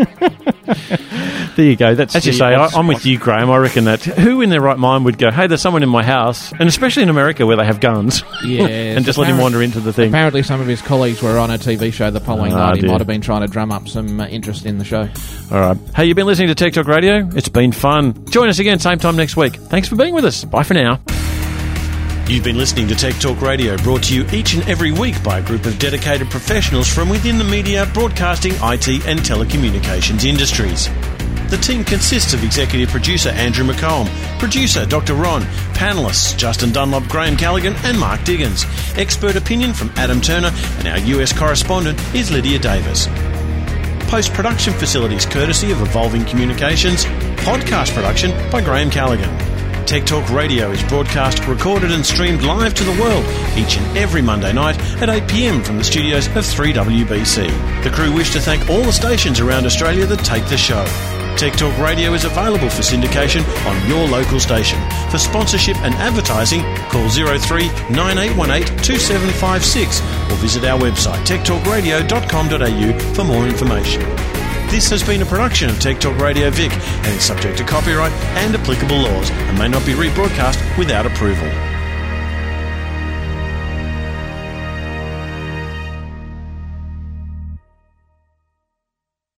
There you go. That's As you the say, I, odd I'm with spot. you, Graham. I reckon that who in their right mind would go, hey, there's someone in my house, and especially in America where they have guns, Yes, and just let him apparent- wander into the thing. Apparently some of his colleagues were on a T V show the following Oh, night. He dear. might have been trying to drum up some uh, interest in the show. All right. Hey, you've been listening to Tech Talk Radio? It's been fun. Join us again same time next week. Thanks for being with us. Bye for now. You've been listening to Tech Talk Radio, brought to you each and every week by a group of dedicated professionals from within the media, broadcasting, I T and telecommunications industries. The team consists of executive producer Andrew McComb, producer Doctor Ron, panellists Justin Dunlop, Graham Callaghan and Mark Diggins, expert opinion from Adam Turner, and our U S correspondent is Lydia Davis. Post-production facilities courtesy of Evolving Communications, podcast production by Graham Callaghan. Tech Talk Radio is broadcast, recorded and streamed live to the world each and every Monday night at eight p m from the studios of three W B C. The crew wish to thank all the stations around Australia that take the show. Tech Talk Radio is available for syndication on your local station. For sponsorship and advertising, call zero three nine eight one eight two seven five six or visit our website tech talk radio dot com dot a u for more information. This has been a production of Tech Talk Radio Vic and is subject to copyright and applicable laws and may not be rebroadcast without approval.